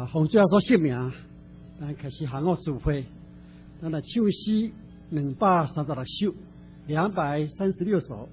奉主耶稣圣名，咱开始行乐聚会。咱来唱诗236首，236首。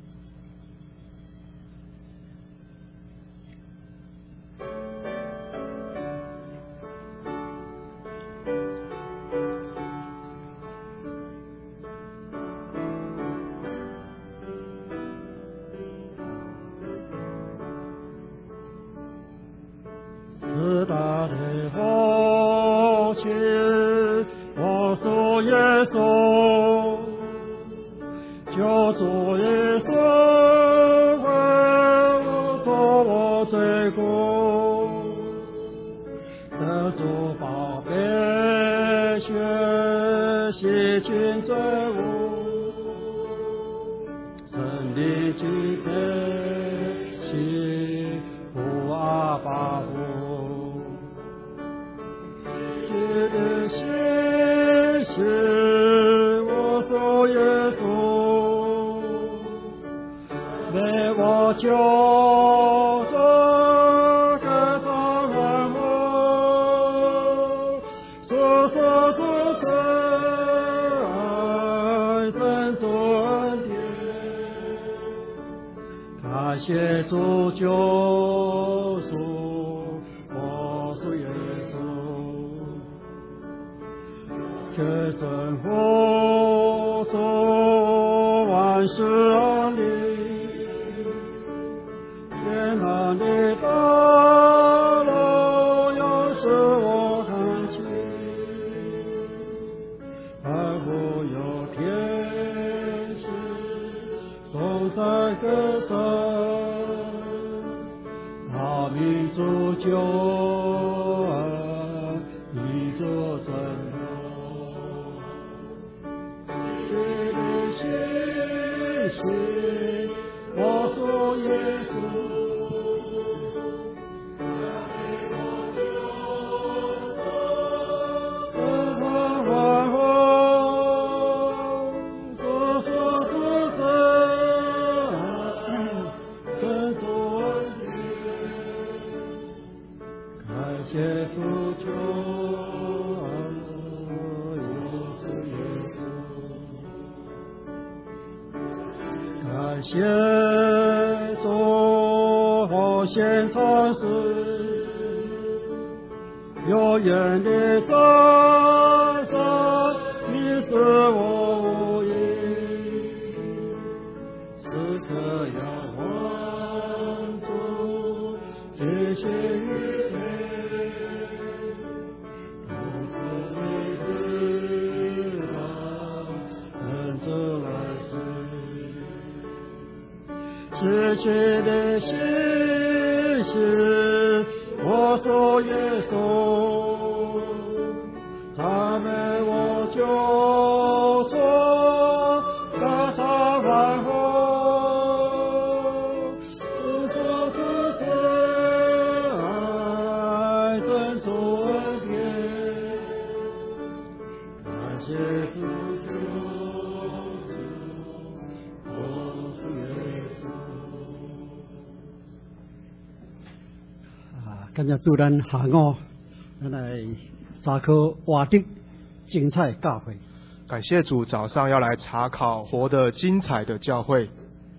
感谢主，咱下午咱来查考活的精彩教会。 感谢主，早上要来查考活得精彩的教会。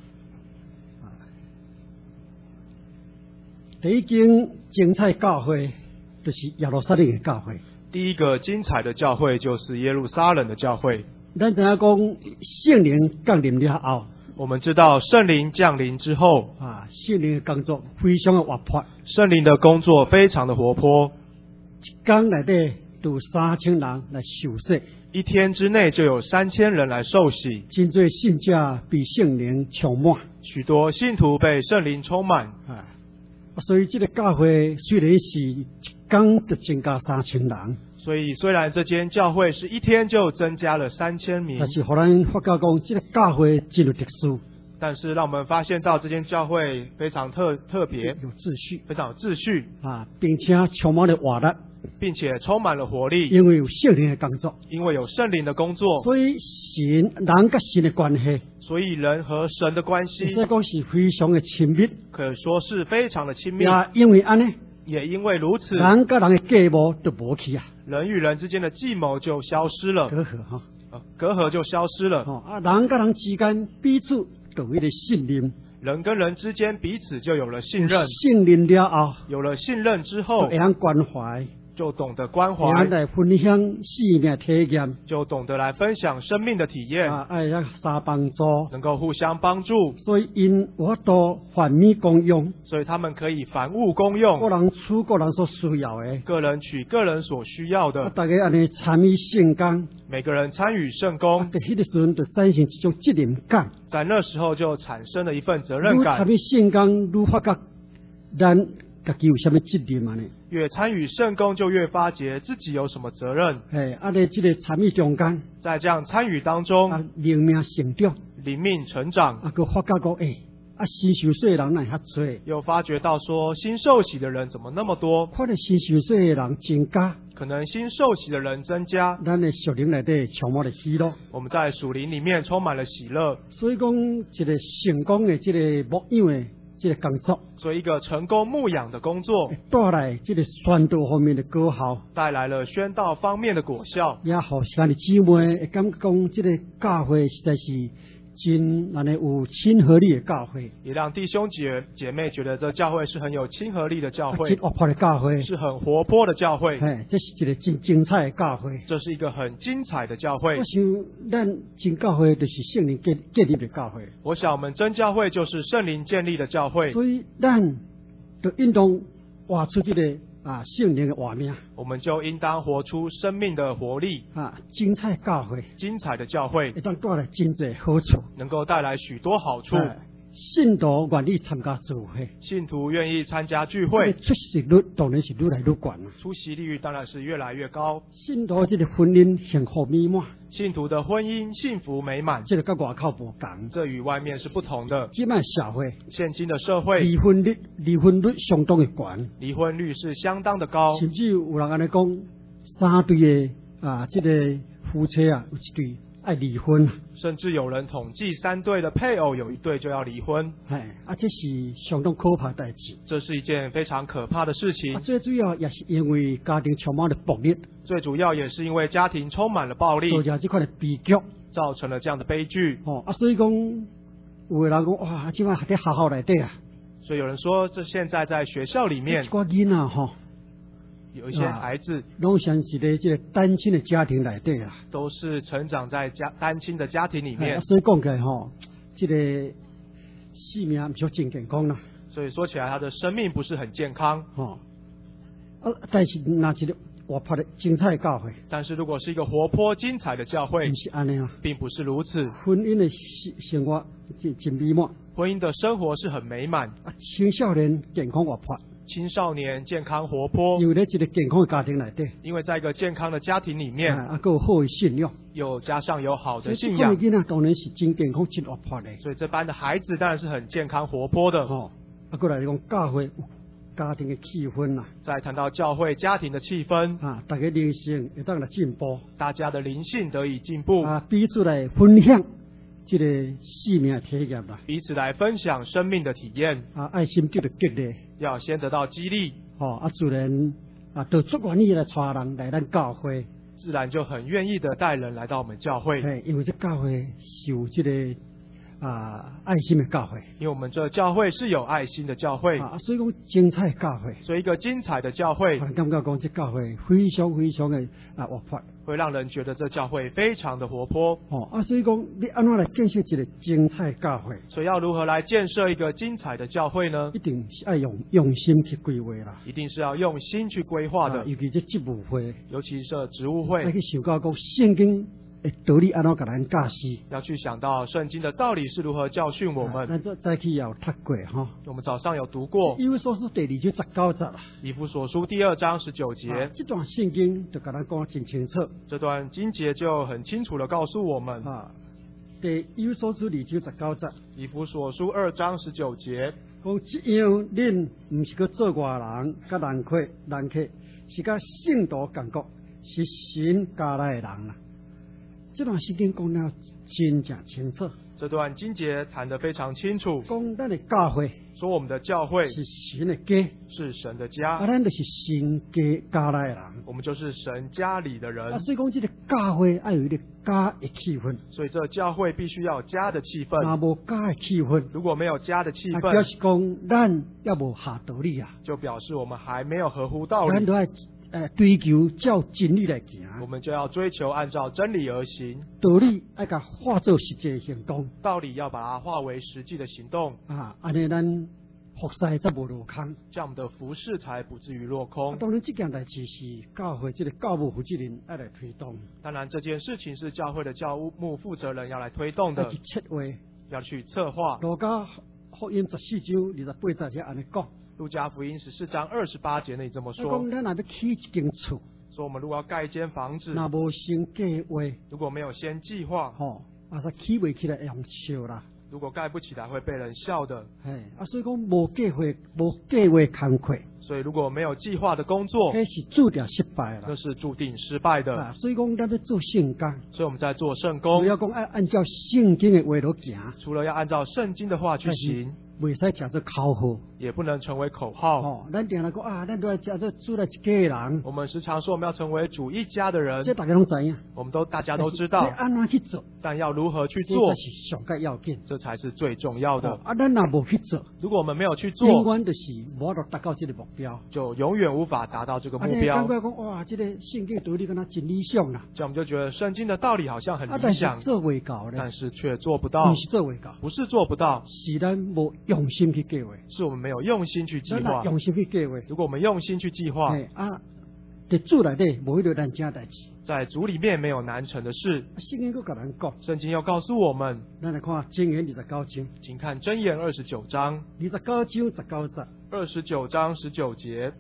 第一间精彩教会就是耶路撒冷的教会。 第一个精彩的教会就是耶路撒冷的教会。 咱知影讲圣灵降临了后， 我们知道圣灵降临之后， 圣灵的工作非常的活泼， 圣灵的工作非常的活泼。 一天内底有3000人来受洗， 一天之内就有3000人来受洗， 真多信者被圣灵充满， 许多信徒被圣灵充满。 所以这个教会虽然是一天就增加3000人。 所以，虽然这间教会是一天就增加了3000名， 但是互咱发觉讲，这个教会真有特殊。 但是让我们发现到这间教会非常特别， 有秩序， 非常有秩序并且充满了活力， 并且充满了活力。 因为有圣灵的工作， 因为有圣灵的工作， 所以人跟神的关系， 所以人和神的关系， 可以讲是非常的亲密， 可说是非常的亲密。 因为安呢。 也因为如此， 人跟人的隔膜都无去啊， 人与人之间的计谋就消失了， 隔阂哈。 隔阂就消失了。 人跟人之间彼此都有一个信任， 人跟人之间彼此就有了信任， 信任了后， 有了信任之后， 会让关怀， 就懂得关怀， 会来分享生命体验， 就懂得来分享生命的体验， 爱要相帮助， 能够互相帮助， 所以因我都凡米公用， 所以他们可以凡物公用， 个人取个人所需要的， 个人取个人所需要的， 大家安尼参与圣工， 每个人参与圣工， 在迄个时阵就产生一种责任感， 在那时候就产生了一份责任感。 越参与圣工，越发觉咱家己有什么责任嘛呢？ 越参与圣工，就越发觉自己有什么责任。 在这个参与中间， 在这样参与当中， 灵命成长， 灵命成长， 个发觉讲，新受洗的人哪遐多？ 又发觉到说，新受洗的人怎么那么多？ 可能新受洗的人增加， 可能新受洗的人增加， 咱的属灵内底充满了喜乐。 我们在属灵里面充满了喜乐。 所以讲，一个成功的这个牧养的这个工作， 所以一个成功牧养的工作， 带来这个宣道方面的果效， 带来了宣道方面的果效， 也好兄弟姊妹会感觉讲，这个教会实在是真有亲和力的教会， 也让弟兄姐妹觉得这教会是很有亲和力的教会， 真活泼的教会， 是很活泼的教会。 这是一个真精彩的教会， 这是一个很精彩的教会。 我想，咱真教会就是圣灵建立的教会。 我想，我们真教会就是圣灵建立的教会。 所以，咱就应当活出这个圣灵的画面。 我们就应当活出生命的活力。 精彩教会， 精彩的教会， 会当带来真侪好处， 能够带来许多好处。 信徒愿意参加聚会， 信徒愿意参加聚会， 出席率当然是越来越高了。 出席率当然是越来越高。 信徒这个婚姻幸福美满， 信徒的婚姻幸福美满， 这个跟外口不同， 这与外面是不同的。 现在社会， 现今的社会， 离婚率相当的高， 离婚率是相当的高， 甚至有人安尼讲，3对的这个夫妻有一对爱离婚， 甚至有人统计3对的配偶有1对就要离婚。 这是相当可怕的代志。 这是一件非常可怕的事情。 最主要也是因为家庭充满了暴力， 最主要也是因为家庭充满了暴力， 造成这块的悲剧， 造成了这样的悲剧。 所以讲，有的人讲哇，今晚还在学校内底啊。 所以有人说，这现在在学校里面， 有一些孩子， 拢像是在这个单亲的家庭内底啊， 都是成长在单亲的家庭里面。 所以讲起来这个生命不是真健康啦。 所以说起来，他的生命不是很健康。 但是那一个活泼的精彩的教会， 但是如果是一个活泼精彩的教会， 不是安尼啊， 并不是如此。 婚姻的生活真美满， 婚姻的生活是很美满。 青少年健康活泼， 青少年健康活泼， 有在一个健康的家庭内底， 因为在一个健康的家庭里面， 有好的信仰， 又加上有好的信仰， 当然是真健康、真活泼的。 所以这班的孩子当然是很健康活泼的。 过来讲教会家庭的气氛啦， 再谈到教会家庭的气氛大家灵性会当来进步， 大家的灵性得以进步彼此来分享这个生命的体验啦， 彼此来分享生命的体验爱心得到激励， 要先得到激励自然都足愿意来带人来咱教会， 自然就很愿意的带人来到我们教会， 因为这教会是有这个爱心的教会， 因为我们这教会是有爱心的教会所以讲精彩教会， 所以一个精彩的教会， 感觉讲这教会非常非常的活泼， 会让人觉得这教会非常的活泼所以讲你安怎来建设一个精彩教会？ 所以要如何来建设一个精彩的教会呢？ 一定是要用心去规划啦， 一定是要用心去规划的， 尤其这职务会， 尤其是职务会， 要去想到讲圣经道理安怎给咱教示， 要去想到圣经的道理是如何教训我们。 咱再去有读过我们早上有读过以弗所书第2章19节啦， 以弗所书第2章19节， 这段圣经就给咱讲真清楚， 这段经节就很清楚的告诉我们以弗所书2章19节， 以弗所书2章19节， 讲这样恁不是去做外人，甲人客，是甲圣徒同国，是神加来的人啦。这段圣经讲了真正清楚， 这段经节谈得非常清楚， 讲咱的教会说我们的教会是神的家， 是神的家， 咱就是神家内的人。 我们就是神家里的人。 所以讲，这个教会要有一个家的气氛。 所以这教会必须要有家的气氛。 若无家的气氛， 如果没有家的气表氛， 示讲咱也无下道理啊。 就表示我们还没有合乎道理。 咱都要追求照真理来行。 我们就要追求按照真理而行， 道理要甲化作实际的行动。 道理要把它化为实际的行动。 安尼咱服侍才无落空， 这样我们的服事才不至于落空。 当然，这件代志是教会这个教务负责人要来推动。 当然，这件事情是教会的教务负责人要来推动的， 要去策划， 要去策划。 路加福音14章28节安尼讲。 路加福音14章28节那里这么说。 讲咱若要起一间厝， 说我们如果要盖一间房子， 若无先计划， 如果没有先计划， 它起袂起来会用笑啦。 如果盖不起来会被人笑的。 所以讲无计划工课。 所以如果没有计划的工作， 那是注定失败了， 那是注定失败的。 所以讲咱要做圣工， 所以我们在做圣工， 不要讲按照圣经的话来行， 除了要按照圣经的话去行， 袂使讲做口号， 也不能成为口号。 咱定来讲咱都要讲做主来一家人。 我们时常说我们要成为主一家的人， 这大家都知影， 大家都知道。 按哪去做？ 但要如何去做， 是上该要紧， 这才是最重要的。 咱若无去做， 如果我们没有去做， 永远就是无法达到这个目标， 就永远无法达到这个目标。 感觉讲哇，这个圣经道理跟他真理想啦， 这样我们就觉得圣经的道理好像很理想， 但是做未到， 但是却做不到。不是做不到， 是咱无用心去计划， 是我们没有用心去计划。 用心去计划， 如果我们用心去计划， 在主内底无迄个难成代志， 在主里面没有难成的事。 圣经又甲咱讲， 圣经又告诉我们， 咱来看箴言29章， 请看箴言29章 29章19节 ，29章19节。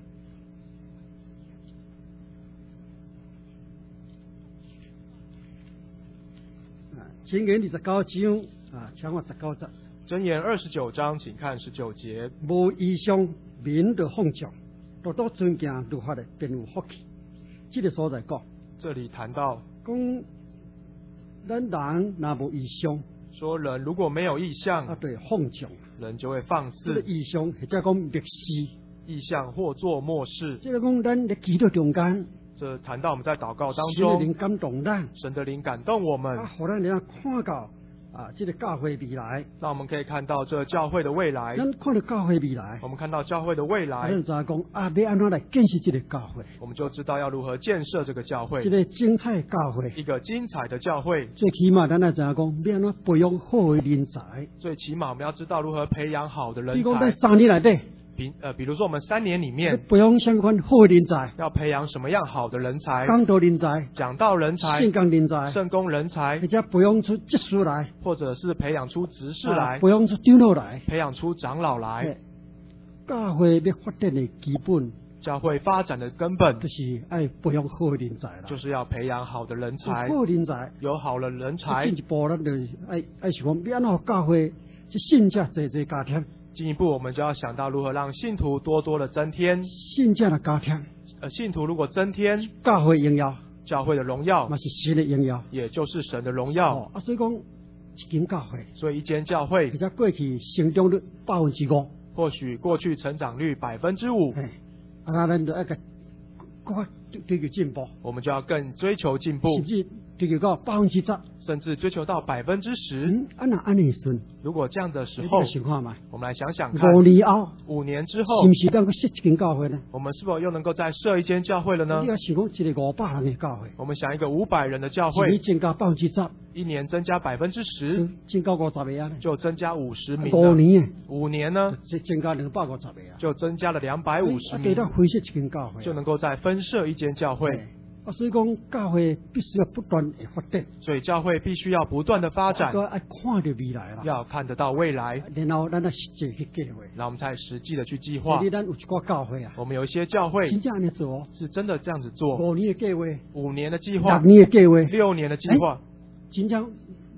箴言29章请看19节。 箴言29章，请看19节。 无异象，民就放纵，多多尊敬律法的，便有福气。这个所在讲， 这里谈到讲咱人若无异象， 说人如果没有异象， 对放纵， 人就会放肆。 这个异象或者讲漠视， 异象或作漠视。 这个讲咱在祈祷中间， 这谈到我们在祷告当中， 神的灵感动咱， 神的灵感动我们， 互咱能看到这个教会未来， 让我们可以看到这教会的未来。 咱看到教会未来， 我们看到教会的未来， 咱就讲要安怎来建设这个教会， 我们就知道要如何建设这个教会， 这个精彩教会， 一个精彩的教会。 最起码咱来讲，要安怎培养好的人才。 最起码我们要知道如何培养好的人才。 比如讲在3年内底。 比如说我们3年里面培养相关好的人才， 要培养什么样好的人才？ 讲道人才、 讲道人才、 圣工人才、 圣工人才， 或者培养出执事来， 或者是培养出执事来， 培养出长老来， 培养出长老来。 教会要发展的基本， 教会发展的根本就是要培养好的人才啦， 就是要培养好的人才。 好人才， 有好的人才， 进一步咱就爱想讲，要安怎教会这信者侪加添。 进一步，我们就要想到如何让信徒多多的增添。 信者的加添， 信徒如果增添， 教会荣耀， 教会的荣耀， 那是神的荣耀， 也就是神的荣耀。 所以讲一间教会， 所以一间教会， 比较过去成长率5%， 或许过去成长率5%， 咱就要个追求进步， 我们就要更追求进步， 甚至追求到10%， 甚至追求到10%。 安尼顺， 如果这样的时候，我们来想想看，5年之后， 是不是能够设一间教会呢？ 我们是否又能够再设一间教会了呢？ 你要想讲一个500人的教会， 我们想一个500人的教会， 增加10%， 一年增加10%， 增加50个啊， 就增加50名。5年呢， 增加250个啊， 就增加了250名。 对到分设一间教会， 就能够再分设一间教会。 所以讲教会必须要不断的发展， 所以教会必须要不断的发展， 要看到未来了， 要看得到未来， 然后咱实际去计划， 然后我们才实际的去计划。 咱有一个教会啊， 我们有一些教会真正安尼做， 是真的这样子做。 5年的计划 ，5年的计划， 6年的计划 ，6年的计划， 真正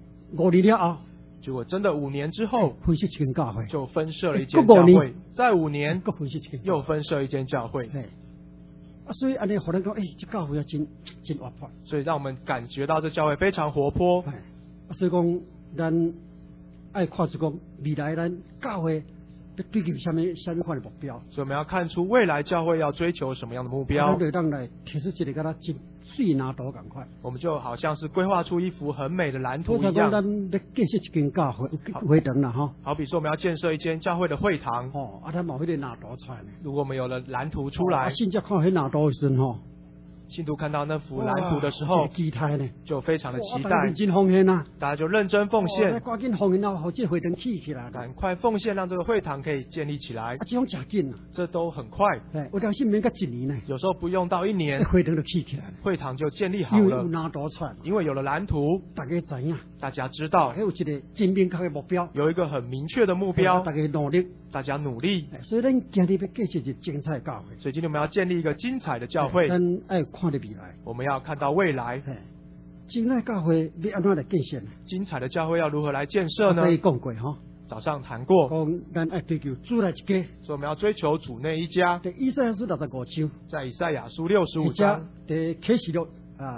5年了后， 结果真的5年之后， 分设一间教会， 就分设了一间教会，再5年又分设一间教会。 所以安尼，互咱讲，这教会要真活泼。 所以让我们感觉到这教会非常活泼。 所以讲，咱爱看出讲未来咱教会要追求什么款的目标？ 所以我们要看出未来教会要追求什么样的目标。 我们当来提出一个跟他真水蓝图同款。 我们就好像是规划出一幅很美的蓝图好像一样。 咱要建设一间教会堂啦，哈。 好比说我们要建设一间教会的会堂， 哦，咱冇迄个蓝图出来呢。 如果我们有了蓝图出来， 信者看迄蓝图的时阵，吼， 信徒看到那幅蓝图的时候， 期待呢， 就非常的期待， 认真奉献啊， 大家就认真奉献， 赶紧奉献啊，好这会堂起来， 赶快奉献，让这个会堂可以建立起来。 这种真紧啊， 这都很快， 有当时免到1年呢， 有时候不用到1年， 会堂就起来了， 会堂就建立好了， 有蓝图出来， 因为有了蓝图， 大家知影， 大家知道， 有一个真明确的目标， 有一个很明确的目标， 大家努力， 大家努力， 所以咱今日要建设一精彩的教会， 所以今天我们要建立一个精彩的教会， 咱爱看到未来， 我们要看到未来。 精彩教会要安怎来建设呢？ 精彩的教会要如何来建设呢？ 可以讲过哈， 早上谈过， 讲咱爱追求主内一家， 所以我们要追求主内一家。 在以赛亚书65章， 在以赛亚书65章， 在启示录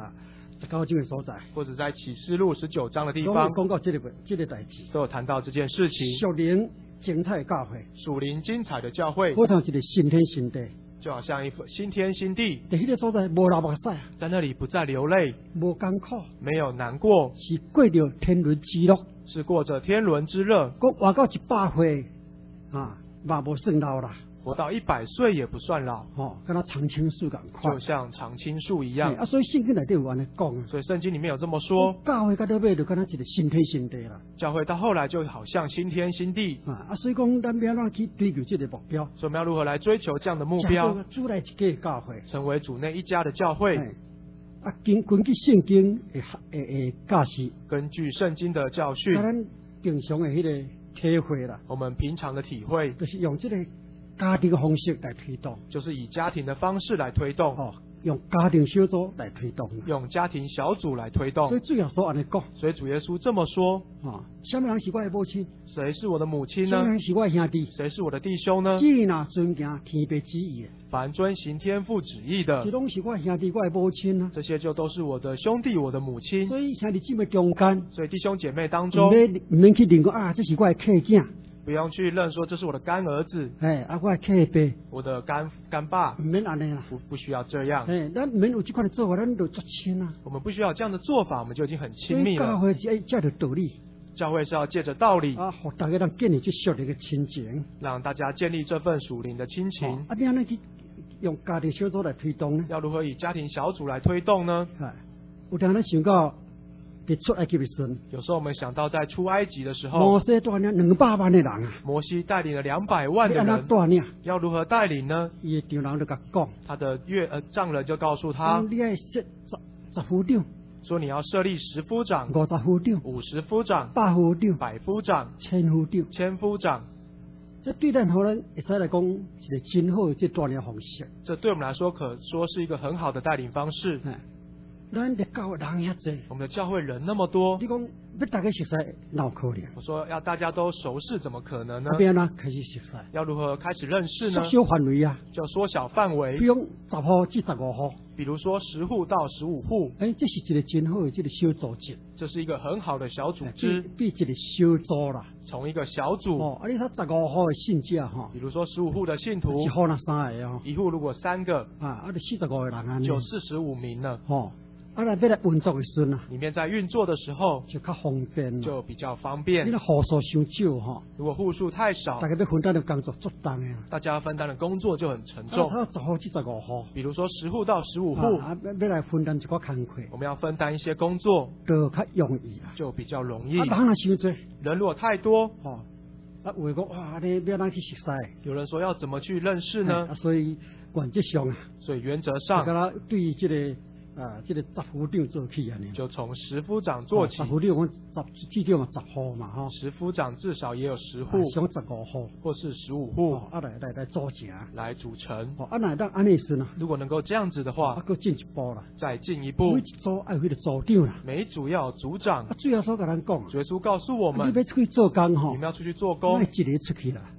19章的所在， 或者在启示录19章的地方， 讲到这个代志， 都有谈到这件事情。 属灵精彩的教会， 属灵精彩的教会， 好像一个新天新地， 就好像一幅新天新地。 在迄个所在无流目屎， 在那里不再流泪， 无艰苦， 没有难过， 是过着天伦之乐， 是过着天伦之乐。 活到100岁嘛无算老啦。 活到100岁也不算老， 跟他常青树咁快， 就像常青树一样。 所以圣经内底有安尼讲， 所以圣经里面有这么说。 教会到到尾就跟他一个新天新地啦。 教会到后来就好像新天新地所以讲咱要去追求这个目标。 所以我们要如何来追求这样的目标？ 主内一家教会， 成为主内一家的教会。 根据圣经的教示， 根据圣经的教训， 咱平常的迄个体会啦， 我们平常的体会， 就是用这个家庭的方式来推动， 就是以家庭的方式来推动， 用家庭小组来推动， 用家庭小组来推动。 所以主耶稣安尼讲， 所以主耶稣这么说什么人是我的母亲？ 谁是我的母亲呢？ 什么人是我的兄弟？ 谁是我的弟兄呢？ 既然遵行天父旨意的， 凡遵行天父旨意的， 这拢是我的兄弟，我的母亲啊。 这些就都是我的兄弟，我的母亲。 所以兄弟姊妹中间， 所以弟兄姐妹当中， 唔免去认讲这是我的客囝。 不用去认说这是我的干儿子， 我的客爸， 我的干爸， 唔免安尼啦， 不需要这样。 咱唔免有这款的做法，咱就做亲啊。 我们不需要这样的做法，我们就已经很亲密了。 教会是借着道理， 教会是要借着道理让大家建立这属灵的亲情， 让大家建立这份属灵的亲情。 要安尼去用家庭小组来推动呢？ 要如何以家庭小组来推动呢？ 有当咱想到。出埃及的时， 有时候我们想到在出埃及的时候， 摩西带领200万的人啊， 摩西带领了200万的人，要如何带领呢？ 伊的长人就讲， 他的丈人就告诉他， 你要设10夫长， 说你要设立10夫长、 50夫长、 50夫长、 100夫长、 100夫长、 1000夫长、 1000夫长。 这对咱可能会使来讲一个真好的带领方式。 这对我们来说可说是一个很好的带领方式。 咱的教会人遐济， 我们的教会人那么多， 你讲要大家熟悉，哪有可能？ 我说要大家都熟识，怎么可能呢？ 要安怎开始熟悉？ 要如何开始认识呢？ 缩小范围啊， 就缩小范围， 比如10户至15户， 比如说10户到15户。 这是一个真好的这个小组织， 这是一个很好的小组织， 比一个小组啦， 从一个小组。 你说15户的信者比如说15户的信徒， 一户那3个一户如果3个就45个人啊， 就45名了。 要来运作的时候里面在运作的时候就较方便， 就比较方便。 你那户数伤少如果户数太少， 大家要分担的工作做重的， 大家分担的工作就很沉重。 10户至15户， 比如说10户到15户， 要来分担一个工作， 我们要分担一些工作， 就较容易啊， 就比较容易。 人若伤多， 人如果太多， 有人讲哇，你要咱去熟悉。 有人说要怎么去认识呢？ 所以原则上所以原则上， 对于这个。这个10夫长做起啊， 就从10夫长做起。 10夫长我至少有10户嘛 10夫长至少也有10户， 像15户或是15户， 来组成， 来组成。 那当安尼时呢？ 如果能够这样子的话， 更进一步了， 再进一步， 每一组要有那个组长啦， 每一组要有组长。 最后所跟咱讲， 耶稣告诉我们， 你要出去做工你们要出去做工， 一个出去啦。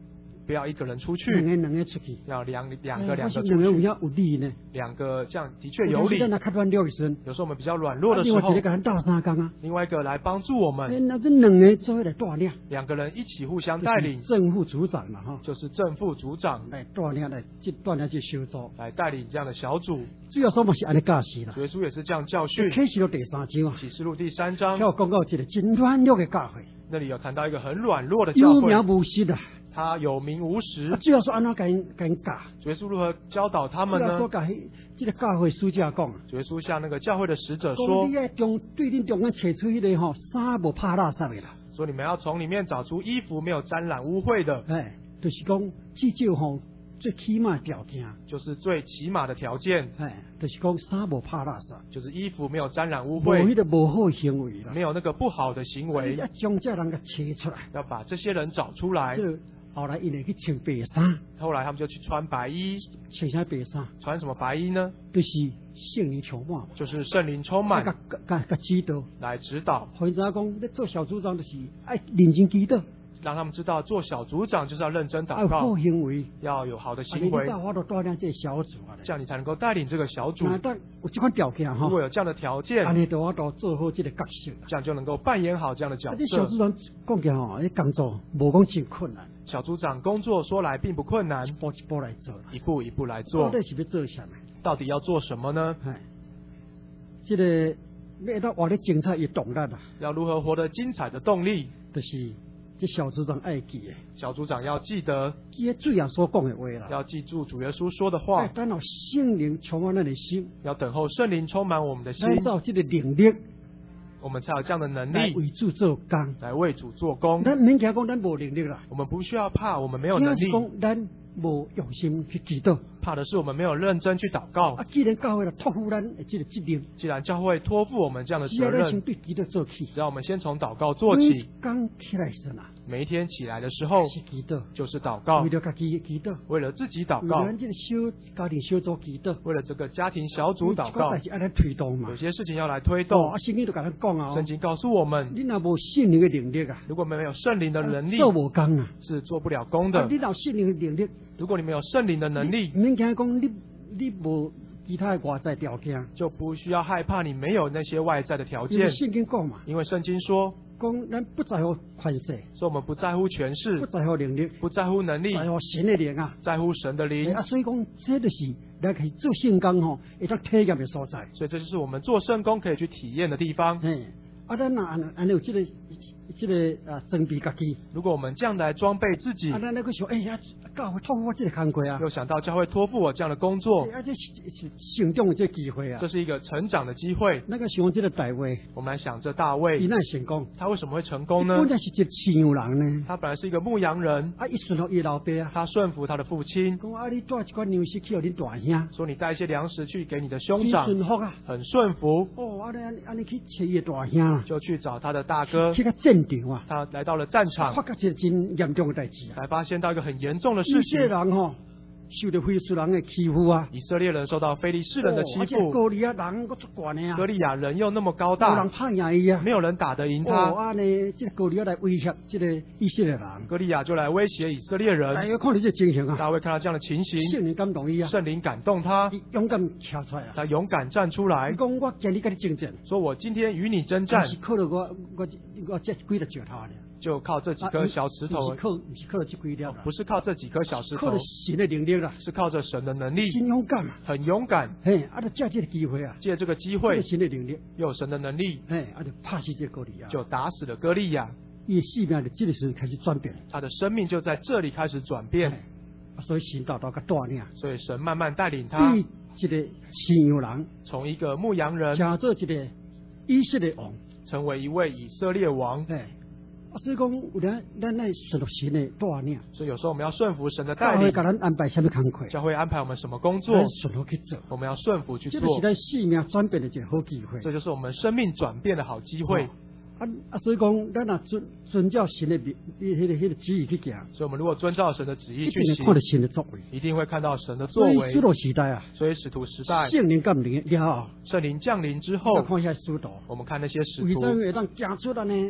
不要一个人出去， 两个出去， 要两个出两个去， 有理呢， 两个这样的确有理。 那较软弱的时候， 有时候我们比较软弱的时候， 另外一个跟斗三工啊， 另外一个来帮助我们， 那这两个做来带领， 两个人一起互相带领， 正副组长嘛哈， 就是正副组长来带领来带领这小组， 来带领这样的小组。 主要说嘛是安尼教示啦， 主耶稣也是这样教训。 启示录第3章啊， 启示录第3章， 有讲到一个真软弱的教会， 那里有谈到一个很软弱的教会， 有名无实啊。 他有名无实， 主要说安怎跟教？ 主耶稣如何教导他们呢？ 说甲这个教会使者讲， 主耶稣向那个教会的使者说：“ 你对恁中间找出迄个吼衫无拍垃圾的啦。” 说你们要从里面找出衣服没有沾染污秽的。 就是讲至少吼最起码条件， 就是最起码的条件。 就是讲衫无拍垃圾， 就是衣服没有沾染污秽， 无迄个无好行为啦， 没有那个不好的行为。 要将这人给切出来， 要把这些人找出来。 后来因会去穿白衫， 后来他们就去穿白衣。 穿啥白衫？ 穿什么白衣呢？ 就是圣灵充满， 就是圣灵充满， 甲指导来指导。 或者讲，你做小组长就是爱认真祈祷， 让他们知道做小组长就是要认真祷告， 好行为， 要有好的行为， 我都带领这小组啊， 这样你才能够带领这个小组。 但有这款条件哈， 如果有这样的条件， 安尼我都做好这个角色， 这样就能够扮演好这样的角色。 这小组长讲起吼，这工作无讲真困难。 小组长工作说来并不困难， 一步一步来做， 一步一步来做。 到底是要做什么？ 到底要做什么呢？ 这个要到活得精彩也动力啊！ 要如何活得精彩的动力， 就是这小组长爱记的。 小组长要记得， 记主耶稣所讲的话啦。 要记住主耶稣说的话。 等候圣灵充满咱的心， 要等候圣灵充满我们的心， 来造这个能力， 我们才有这样的能力来为主做工， 来为主做工。 咱免惊讲咱无能力啦， 我们不需要怕，我们没有能力。 讲咱无用心去祈祷， 怕的是我们没有认真去祷告。 既然教会了托付咱这个责任， 既然教会托付我们这样的责任， 先对祈祷做起， 只要我们先从祷告做起。 刚起来时啊， 每一天起来的时候， 是祈祷， 就是祷告， 为了自己祈祷， 为了自己祷告， 为了这个家庭小组祈祷， 为了这个家庭小组祷告。 推动嘛， 有些事情要来推动。 圣经都跟咱讲啊， 圣经告诉我们， 你若无圣灵的能力啊， 如果没有圣灵的能力， 做无工啊， 是做不了工的。 你若圣灵的能力， 如果你没有圣灵的能力， 免惊讲你无其他的外在条件， 就不需要害怕你没有那些外在的条件。 圣经讲嘛， 因为圣经说， 讲咱不在乎权势， 说我们不在乎权势， 不在乎能力， 不在乎能力， 在乎神的灵啊， 在乎神的灵。 所以讲这就是咱可以做圣工吼，会当体验的所在。 所以这就是我们做圣工可以去体验的地方。 咱若安有这个装备家己， 如果我们这样来装备自己， 咱那个想，教会托付我这个工作啊， 又想到教会托付我这样的工作， 这是成长的这机会啊， 这是一个成长的机会。 那个想这个大卫， 我们来想这大卫， 他成功， 他为什么会成功呢？ 本来是一个饲羊人呢， 他本来是一个牧羊人， 一顺服伊老爸啊， 他顺服他的父亲， 讲你带一罐粮食去给恁大兄， 说你带一些粮食去给你的兄长， 顺服啊， 很顺服。 安尼去找伊的大兄， 就去找他的大哥， 去个战场啊， 他来到了战场， 发觉一个真严重的代志啊， 才发现到一个很严重的事情。 人吼。受到非利士人的欺负啊！ 以色列人受到非利士人的欺负。 歌利亚人个足管的啊！ 歌利亚人又那么高大， 没人拍赢伊啊！ 没有人打得赢他。 这歌利亚来威胁这个以色列人。 歌利亚就来威胁以色列人。 大卫看到这情形啊！ 大卫看到这样的情形， 圣灵感动伊啊！ 圣灵感动他， 勇敢跳出来啊！ 他勇敢站出来， 讲我今日跟你征战， 说我今天与你征战， 是靠了我这几个石头的。 就靠这几颗小石头， 不是靠这几颗了， 不是靠这几颗小石头， 靠着神的能力啦， 是靠着神的能力， 真勇敢啊， 很勇敢。 就借这个机会啊， 借这个机会， 神的能力， 又有神的能力， 就拍死这歌利亚， 就打死了歌利亚， 伊的性命就这个时候开始转变， 他的生命就在这里开始转变， 所以神导个带领， 所以神慢慢带领他， 这个饲羊人， 从一个牧羊人， 成做一个以色列王， 成为一位以色列王。 所以讲，有咱来顺服神的带领。 所以有时候我们要顺服神的带领。 教会给咱安排什么工作？ 教会安排我们什么工作？ 顺服去做。 我们要顺服去做。 这就是咱生命转变的一个好机会。 这就是我们生命转变的好机会。 所以讲，咱若遵照神的迄个旨意去行。 所以我们如果遵照神的旨意去行， 看到神的作为， 一定会看到神的作为。 所以使徒时代啊， 所以使徒时代， 圣灵降临了后， 圣灵降临之后， 看一下使徒， 我们看那些使徒， 为怎会当行出来呢？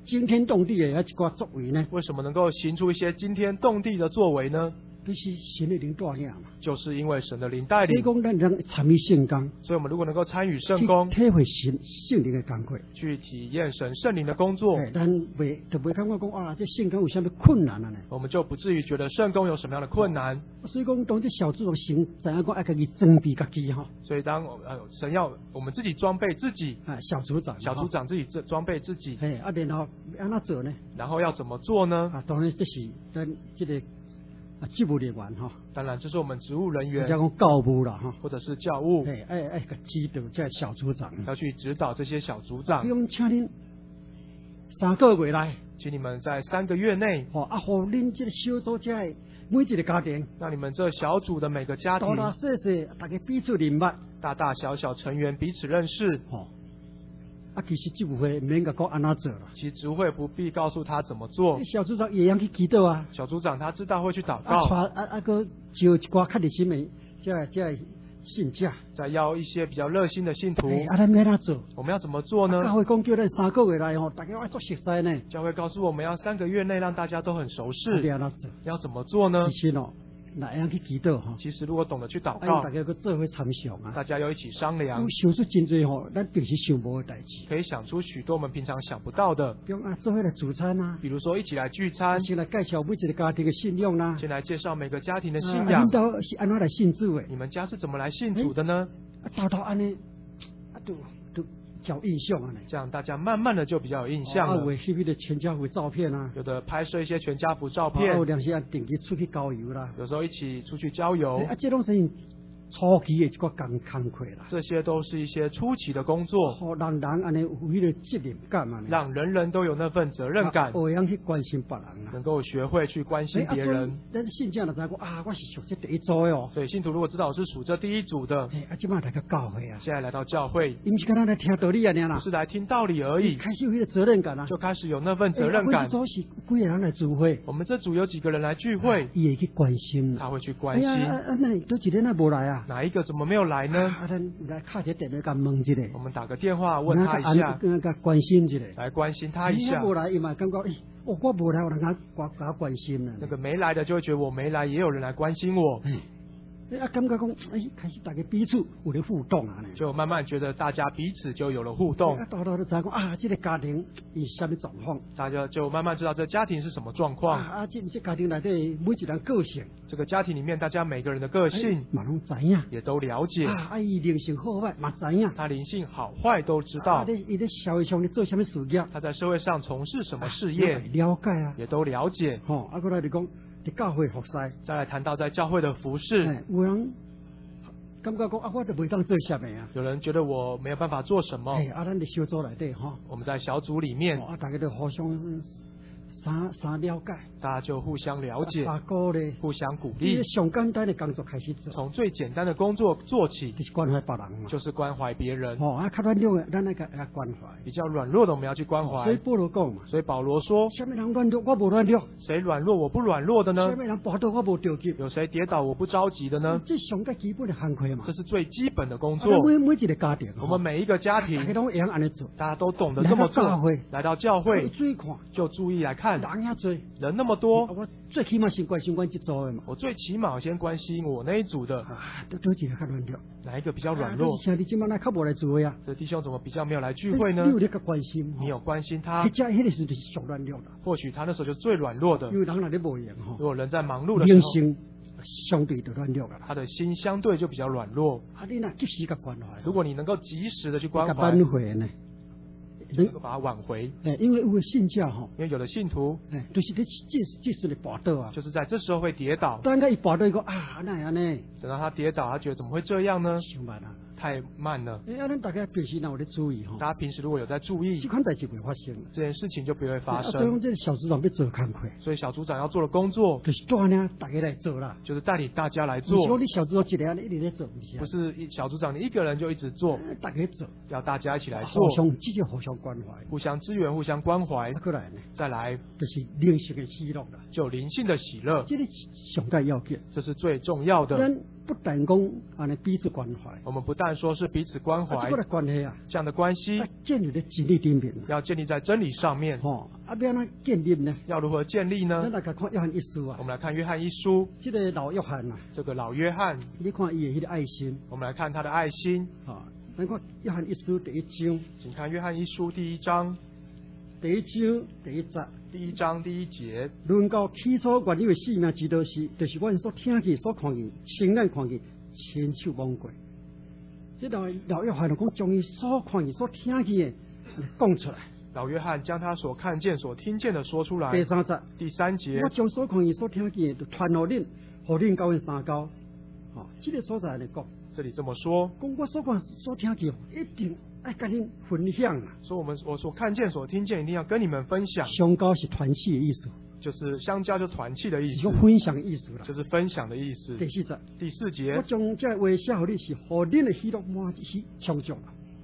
惊天动地的一寡作为呢？ 为什么能够行出一些惊天动地的作为呢？ 必须神的灵带领嘛。 就是因为神的灵带所以领。 讲，咱能参与圣工， 所以我们如果能够参与圣工， 去体会圣灵的工作， 去体验神圣灵的工作， 咱就袂感觉讲啊，这圣工有啥物困难啊呢？ 我们就不至于觉得圣工有什么样的困难。 所以讲，当这小组长行，怎样讲爱家己装备家己哈？ 所以当神要我们自己装备自己， 小组长自己装备自己， 然后安怎做呢？ 然后要怎么做呢？ 当然这是咱这个职务人员哈。 当然这是我们职务人员， 叫讲教务啦哈， 或者是教务， 爱个指导这小组长， 要去指导这些小组长。 用请恁3个月来， 请你们在3个月内， 互恁这个小组这每一个家庭， 让你们这小组的每个家庭， 大大小小大家彼此认识， 大大小小成员彼此认识。 其实职务会免甲讲安怎做啦。 其实职务会不必告诉他怎么做。 小组长也要去祈祷啊。 小组长他知道会去祷告。 个招一寡较热心的，这信者。 再要一些比较热心的信徒。 咱要怎做？ 我们要怎么做呢？ 教会讲叫咱3个月来大家要做熟悉呢。 教会告诉我们要3个月内让大家都很熟识。要怎么做呢？ 其实那样去祈祷哈。 其实如果懂得去祷告， 大家个做伙参详啊。 大家要一起商量。 想出真多咱平时想无的代志。 可以想出许多我们平常想不到的。 比如做伙来煮餐啊。 比如说一起来聚餐。 先来介绍每一个家庭的信仰啦。 先来介绍每个家庭的信仰。 恁家是安怎来信主的？ 你们家是怎么来信主的呢？ 到安尼，都较印象啊！ 这样大家慢慢的就比较有印象了。 有的全家福照片啊， 有的拍摄一些全家福照片。 有时啊定期出去郊游啦。 有时候一起出去郊游。 这种是初期的一个工课啦。 这些都是一些初期的工作。 人安尼有迄个责任感啊。 让人人都有那份责任感。 会样去关心别人啊。 能够学会去关心别人。 但是信者就知讲我是属这第一组的哦。 所以信徒如果知道我是属这第一组的。 即摆来到教会啊。 现在来到教会。 伊不是跟咱来听道理啊，啦。 不是来听道理而已。 开始有迄个责任感啊。 就开始有那份责任感。 我是几个人来聚会。 我们这组有几个人来聚会。 伊会去关心。 他会去关心。 那多几天那无来啊？ 哪一个怎么没有来呢？ 咱来敲一个电话甲问一下。 我们打个电话问他一下。 关心一下。 来关心他一下。 无来伊嘛感觉我无来，有人甲关心了。 那个没来的就会觉得我没来，也有人来关心我。 感觉讲开始大家彼此有咧互动啊， 就慢慢觉得大家彼此就有了互动。 到就知讲这个家庭是什么状况， 大家就慢慢知道这家庭是什么状况。 这家庭内底每一人个性， 这个家庭里面大家每个人的个性， 嘛拢知影， 也都了解。 伊灵性好坏嘛知影， 他灵性好坏都知道。 伊在社会上咧做什么事业， 他在社会上从事什么事业， 了解啊， 也都了解。 过来就讲在教会服侍， 再来谈到在教会的服侍， 有人感觉讲我都袂当做什么啊？ 有人觉得我没有办法做什么。 咱的小组内底我们在小组里面， 大家都互相三了解， 大家就互相了解，互相鼓励。 上简单的工作开始做， 从最简单的工作做起， 就是关怀别人嘛， 就是关怀别人。 较软弱的，咱来关怀； 比较软弱的，我们要去关怀。 所以保罗讲嘛， 所以保罗说， 什么人软弱，我无软弱； 谁软弱，我不软弱的呢？ 什么人跌倒，我无着急； 有谁跌倒，我不着急的呢？ 这上个基本的行规嘛， 这是最基本的工作。 每一个家庭， 我们每一个家庭， 大家都一样安尼做， 大家都懂得这么做。来到教会，就注意来看， 人也多。 人那么多， 我最起码先关心一组的嘛。 我最起码先关心我那一组的。 都几个较软弱， 哪一个比较软弱？ 像你今晚来较无来聚会啊？ 这弟兄怎么比较没有来聚会呢？ 你有那个关心， 你有关心他。 迄个时就是上软弱的。 或许他那时候就最软弱的。 因为人那里无闲哈。 如果人在忙碌的时候， 心相对就软弱了。 他的心相对就比较软弱。 你那及时个关怀， 如果你能够及时的去关怀，能够把它挽回。 因为有的信者因为有的信徒， 就是这时的跌倒啊， 就是在这时候会跌倒。 当他一跌倒一个那样呢， 等到他跌倒，他觉得怎么会这样呢？太慢了。 咱大家平时有在注意大家平时如果有在注意， 这款代志不会发生， 这件事情就不会发生。 所以这小组长要做工课， 所以小组长要做的工作， 就是带领大家来做啦， 就是带领大家来做。 不是说你小组长一个人一直在做， 不是小组长你一个人就一直做， 大家做， 要大家一起来做， 互相关怀， 互相支援，互相关怀。 过来呢， 再来就是灵性的喜乐了， 就灵性的喜乐， 这个上盖要紧， 这是最重要的。 不但讲安尼彼此关怀， 我们不但说是彼此关怀， 这个关系啊， 这样的关系建立在真理顶面， 要建立在真理上面。 要安建立呢？ 要如何建立呢？ 咱来看约翰一书啊。 我们来看约翰一书。 这个老约翰啊， 这个老约翰， 你看伊的迄个爱心。 我们来看他的爱心。 咱看约翰一书第一章。 请看约翰一书第一章。 第一章第一节。 第一章第一节。 论到起初原有的生命之道是，就是阮所听见、所看见、亲眼看见、亲手摸过。这老约翰就讲将伊所看见、所听见的讲出来。 老约翰将他所看见、所听见的说出来。第三节， 我将所看见、所听见的传互恁，互恁交因相交。这个所在来讲， 这里这么说， 讲我所看、所听见，一定爱跟恁分享啊。 说我所看见、所听见，一定要跟你们分享。 相交是团契的意思， 就是相交就团契的意思， 分享的意思啦， 就是分享的意思。第四节， 我将这话写互你，是互恁的喜乐满喜充足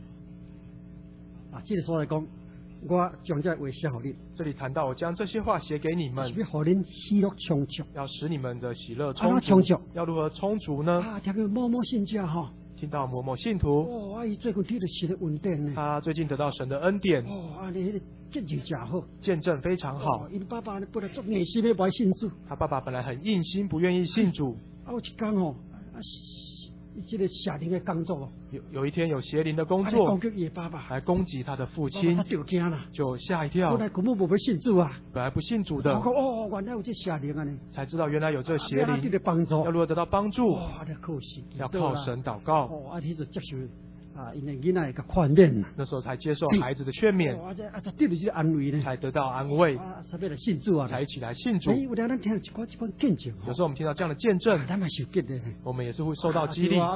啊。这个所在讲。我将这话写给你。这里谈到我将这些话写给你们，要使恁喜乐充足，要使你们的喜乐充足。要如何充足呢？听到某某信家哈，听到某某信徒，伊最近得到神的恩典呢。他最近得到神的恩典。你见证真好，见证非常好。因爸爸本来做硬心的不爱信主，他爸爸本来很硬心，不愿意信主。有一天哦。这个邪灵的工作，有一天有邪灵的工作，攻击爸爸，来攻击他的父亲，他就惊了，就吓一跳。本来根本不信主啊，本来不信主的。原来有这邪灵啊呢，才知道原来有这邪灵。要如何得到帮助？要靠神祷告。你是接受因为囡仔个宽免，那时候才接受孩子的劝勉，安慰呢，才得到安慰，才一起来信主。有时候我们听到这样的见证，我们也是会受到激励。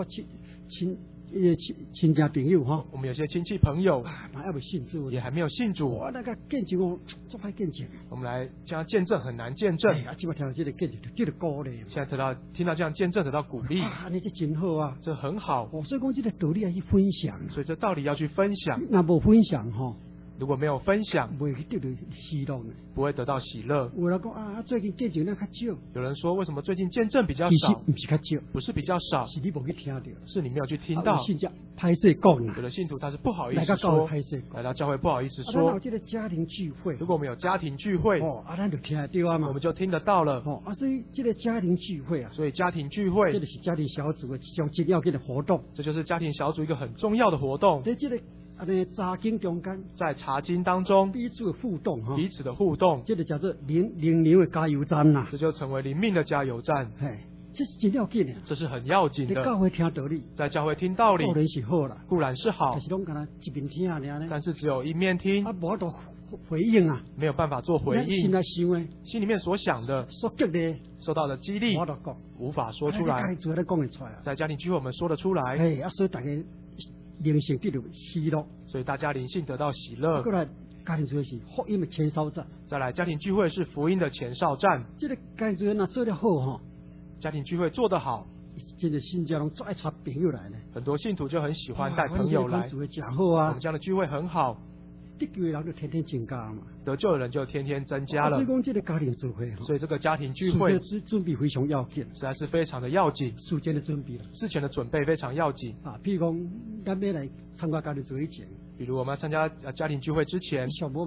亲家朋友哈，我们有些亲戚朋友也还没有信主。我那个见证哦，做派见证。我们来将见证很难见证。现在听到这样见证得到鼓励。你这真好啊，这很好。所以讲这个道理要去分享。所以这道理要去分享。那不分享哈？如果没有分享，不会得到喜乐，不会得到喜乐。有人讲最近见证那较少。有人说为什么最近见证比较少？不是比较少，是你没去听到，是你没有去听到。有的信徒他是不好意思说，来到教会不好意思说。这个家庭聚会，如果我们有家庭聚会，咱就听得到嘛，我们就听得到了。所以这个家庭聚会啊，所以家庭聚会，这就是家庭小组的其中重要的活动。这就是家庭小组一个很重要的活动。这个。查经中间，在查经当中彼此的互动哈，彼此的互动，这个叫做灵灵的加油站呐，这就成为灵命的加油站。这是真要紧的，这是很要紧的。在教会听道理，在教会听道理，固然是好啦，固然是好，但是拢干一面听呢，但是只有一面听，无多回应啊，没有办法做回应。心里面所想的，所激的，受到的激励，无法说出来。在家庭聚会我们说得出来。所以大家。灵性得到喜乐，所以大家灵性得到喜乐。过来，家庭聚会是福音的前哨站。再来，家庭聚会是福音的前哨站。这个家庭聚会那做得好哈，家庭聚会做得好，真的信家拢最爱带朋友来呢。很多信徒就很喜欢带朋友来。我们这样的聚会很好。得救的人就天天增加嘛，得救的人就天天增加了。所以讲这个家庭聚会，所以这个家庭聚会准备非常要紧，实在是非常的要紧。事前的准备了，事前的准备非常要紧啊。譬如讲，咱要来参加家庭聚会前，比如我们要参加家庭聚会之前，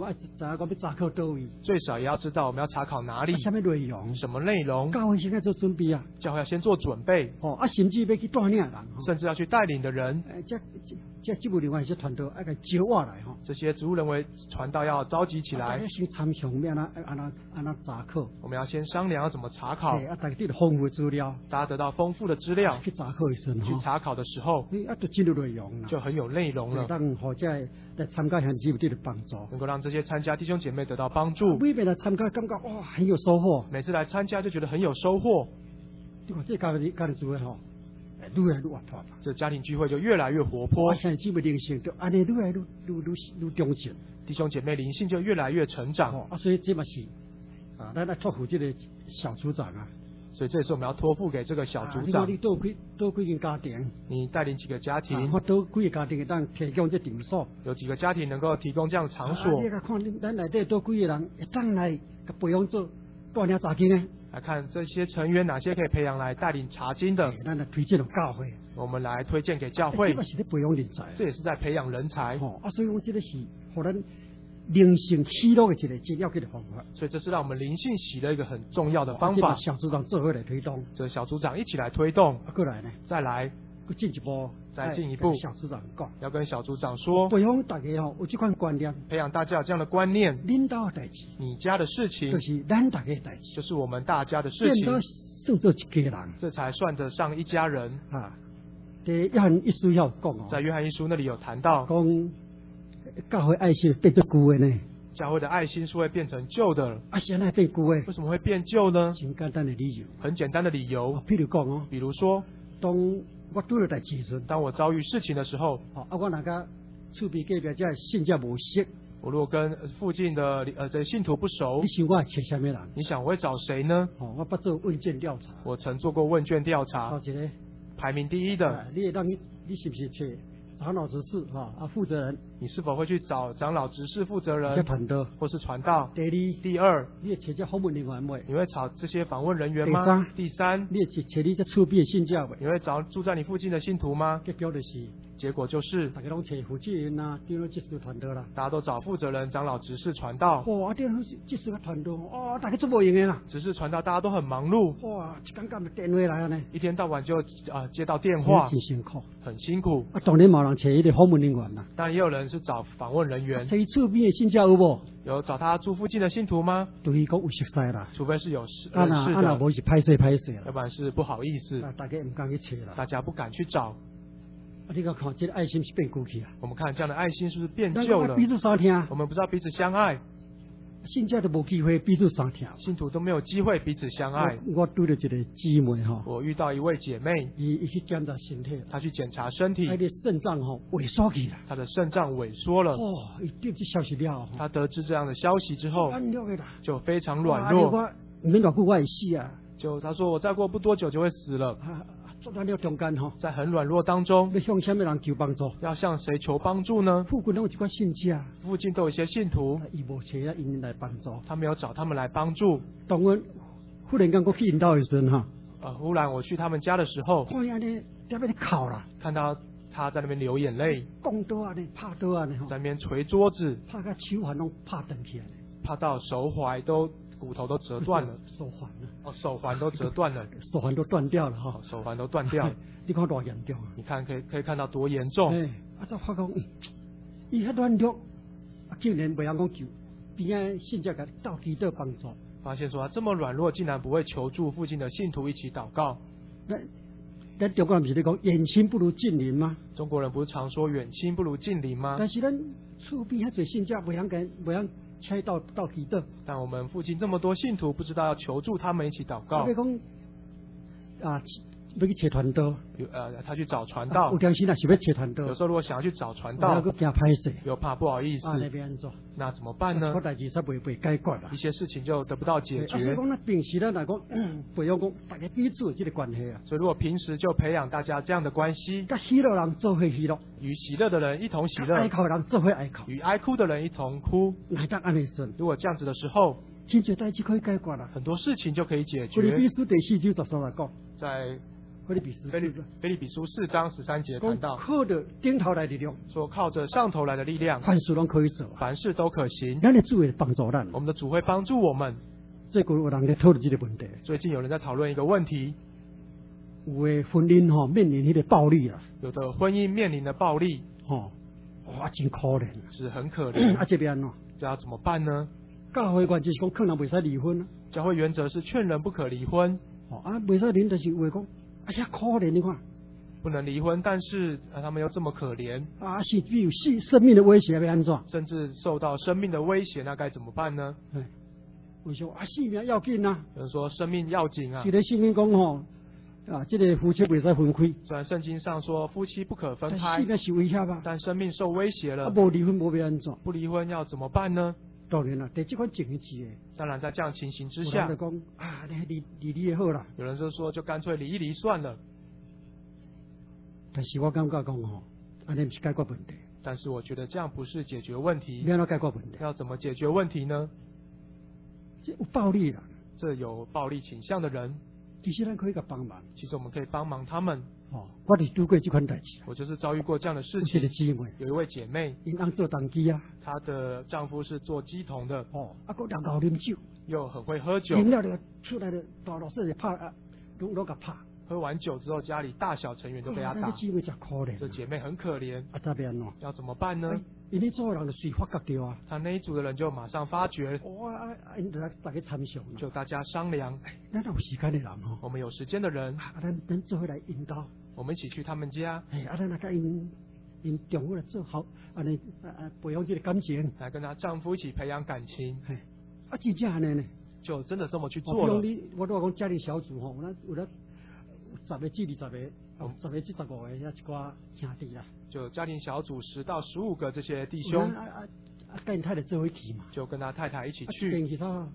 最少也要知道我们要查考哪里，什么内容，什么内容。教会现在做准备啊，教会要先做准备甚至要去带领人，甚至要去带领的人。这职务人员一些团队要招我来这些职务人员传道要召集起来。先参详要安那查考，我们要先商量要怎么查考。大家得到丰富的资料，大家得到丰富的资料去查考一声。去查考的时候，就进入内容了，就很有内容了。让或者来参加很有得到帮助，能够让这些参加弟兄姐妹得到帮助。每每来参加，感觉哇很有收获。每次来参加就觉得很有收获。对吧？这家庭聚会越来越活泼，这家庭聚会就越来越活泼。现在姊妹灵性就安尼越来越忠诚，弟兄姐妹灵性就越来越成长。所以这嘛是咱来托付这个小组长啊。所以这也是我们要托付给这个小组长。你多几个家庭，你带领几个家庭，或多几个家庭当提供这场所，有几个家庭能够提供这样的场所。你看，咱内底多几个人，当来培养做带领查经呢。 来看这些成员哪些可以培养来带领查经的， 咱来推荐到教会， 我们来推荐给教会。 这是在培养人才， 这也是在培养人才。 所以讲这个是让咱灵性喜乐的一个重要的方法。 所以这是让我们灵性喜乐一个很重要的方法。 小组长做伙来推动， 这小组长一起来推动。 过来呢， 再来。 进一步， 再进一步， 小组长讲， 要跟小组长说， 培养大家有这款观念， 培养大家有这样的观念。 领导的代志， 你家的事情， 就是咱大家的代志， 就是我们大家的事情。 算做一家人， 这才算得上一家人啊。在约翰一书要讲哦， 在约翰一书那里有谈到， 讲教会爱心变做旧的呢。 教会的爱心是会变成旧的， 现在变旧的， 为什么会变旧呢？ 很简单的理由， 很简单的理由。 譬如讲哦， 比如说， 我拄到代志时， 当我遭遇事情的时候， 我那个厝边隔壁这信教无识， 我如果跟附近的这信徒不熟， 你想我会找什么人？ 你想我会找谁呢？ 我不做问卷调查， 我曾做过问卷调查，排名第一的， 你是不是找长老执事负责人？ 你是否会去找长老执事负责人？或是传道？第二， 你会找这访问人员吗？ 你会找这些访问人员吗？第三， 你会找你这厝边的信教吗？ 你会找住在你附近的信徒吗？结果就是大家都找负责人啊，长老执事传道啦。 大家都找负责人、长老、执事、传道。 长老执事传道，大家做无用的啦。 执事传道，大家都很忙碌。 一天到晚电话来了呢， 一天到晚就接到电话， 很辛苦， 很辛苦。 当然冇人找一个访问人员啦。 当然也有人是找访问人员。 找厝边的信教有无？ 有找他住附近的信徒吗？ 除非讲有熟悉啦， 除非是有认识的， 无是拍摄啦， 要不然是不好意思。 大家唔敢去找啦， 大家不敢去找。 你看这个爱心是变过去啊？ 我们看这样的爱心是不是变旧了？ 彼此相听， 我们不知道彼此相爱。 信教都无机会彼此相听， 信徒都没有机会彼此相爱。 我遇到一个姊妹我遇到一位姐妹， 伊去检查身体， 她去检查身体， 她的肾脏萎缩去了， 她的肾脏萎缩了。 伊得知消息了， 她得知这样的消息之后，就非常软弱。唔免偌久我会死啊！ 就她说我再过不多久就会死了。 做到了中间在很软弱当中， 要向什么人求帮助？ 要向谁求帮助呢？ 附近都有一个信家， 附近都有一些信徒， 伊无找因来帮助， 他没有找他们来帮助。 当我忽然间我去引导的时候忽然我去他们家的时候， 看见呢在那边哭了， 看到他在那边流眼泪， 讲刀啊呢，拍刀啊呢， 在那边捶桌子， 拍个手环都拍断起来， 拍到手踝都骨头都折断了， 手环呢？ 手环都折断了， 手环都断掉了手环都断掉了。 你看多严重？ 你看可以看到多严重？ 再发觉，伊遐软弱，竟然袂晓讲求，边仔信者甲到祈祷帮助。 发现说他这么软弱，竟然不会求助附近的信徒一起祷告。 咱中国人不是咧讲远亲不如近邻吗？ 中国人不是常说远亲不如近邻吗？ 但是咱厝边遐侪信者袂晓请到祈祷。 但我们附近这么多信徒，不知道要求助他们一起祷告。 要去找传道， 他去找传道。 有当时那是要找传道， 有时候如果想要去找传道，又怕不好意思，那怎么办呢？一些事情就得不到解决。 所以讲呢，平时来讲，培养讲大家彼此这个关系啊。 所以如果平时就培养大家这样的关系， 跟喜乐人做伙喜乐， 与喜乐的人一同喜乐， 哀哭的人做伙哀哭， 与哀哭的人一同哭。如果这样子的时候， 真多代志可以解决了， 很多事情就可以解决。 腓立比书第4章13讲， 在腓立比书4章13节谈到， 靠着顶头来的力量， 说靠着上头来的力量， 凡事都可以做， 凡事都可行。 咱的主会帮助咱， 我们的主会帮助我们。 最近有人在讨论这个问题， 最近有人在讨论一个问题， 有的婚姻面临那个暴力啊， 有的婚姻面临的暴力， 真可怜， 是很可怜。 这边这要怎么办呢？ 教会原则是讲，可能袂使离婚。 教会原则是劝人不可离婚。 袂使离，就是为讲，哎呀，可怜你看， 不能离婚，但是他们又这么可怜， 是有生命的威胁要安怎？ 甚至受到生命的威胁，那该怎么办呢？ 为什么性命要紧啊？ 有人说生命要紧啊。 这个圣经讲这个夫妻袂使分开。 虽然圣经上说夫妻不可分开， 性命受威胁吧？ 但生命受威胁了。 不离婚不要安怎？ 不离婚要怎么办呢？ 当然了，在这款情形， 当然在这样情形之下， 有人讲离也好啦。 有人就说就干脆离一离算了。 但是我感觉讲安尼不是解决问题。 但是我觉得这样不是解决问题。 要解决问题？ 要怎么解决问题呢？ 这有暴力啦， 这有暴力倾向的人， 其实咱可以给帮忙。 其实我们可以帮忙他们。 我哋遇过这款代志， 我就是遭遇过这样的事情。有一位姐妹， 因翁做当机啊， 她的丈夫是做鸡童的， 个人好啉酒， 又很会喝酒， 饮料就出来的大老师就拍啊，拢个拍。 喝完酒之后，家里大小成员都被他打。这姐妹很可怜，要怎么办呢？ 因做人就随发觉到啊， 他那一组的人就马上发觉， 大家参详， 就大家商量。 咱有时间的人哦， 我们有时间的人， 咱做回来引导， 我们一起去他们家， 咱那个因中午来做好，培养这个感情， 来跟她丈夫一起培养感情。 真正安尼呢， 就真的这么去做了。 我都讲家庭小组吼，有10个至20个，10个至15个，遐一寡兄弟啦。就家庭小组10到15个这些弟兄， 跟太太做伙去嘛， 就跟他太太一起去。 其他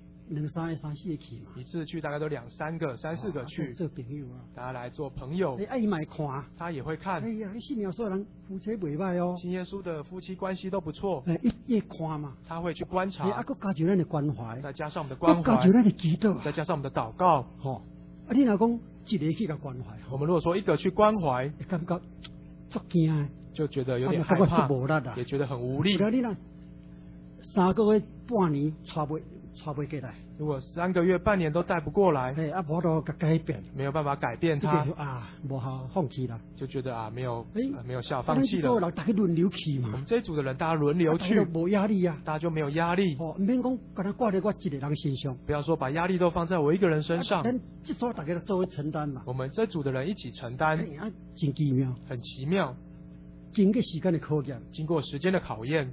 2、3、4个去嘛， 一次去大概都2、3个、3、4个去做朋友啊， 大家来做朋友。 伊嘛会看， 他也会看。 哎呀，信耶稣的人夫妻袂歹哦， 信耶稣的夫妻关系都不错。 伊看嘛， 他会去观察。 佮加上咱的关怀， 再加上我们的关怀， 加上咱的祈祷， 再加上我们的祷告。 你若讲一个去个关怀， 我们如果说一个去关怀， 感觉足惊， 就觉得有点害怕，也觉得很无力。 你若3个月、半年带不过来， 如果3个月、半年都带不过来， 无都改变， 没有办法改变他， 无好放弃了， 就觉得没有效，放弃了。 大家轮流去嘛， 我们这一组的人大家轮流去， 无压力啊， 大家就没有压力。 唔免讲，把它挂在我一个人身上， 不要说把压力都放在我一个人身上。 这组大家作为承担嘛， 我们这组的人一起承担， 真奇妙， 很奇妙。 经过时间的考验， 经过时间的考验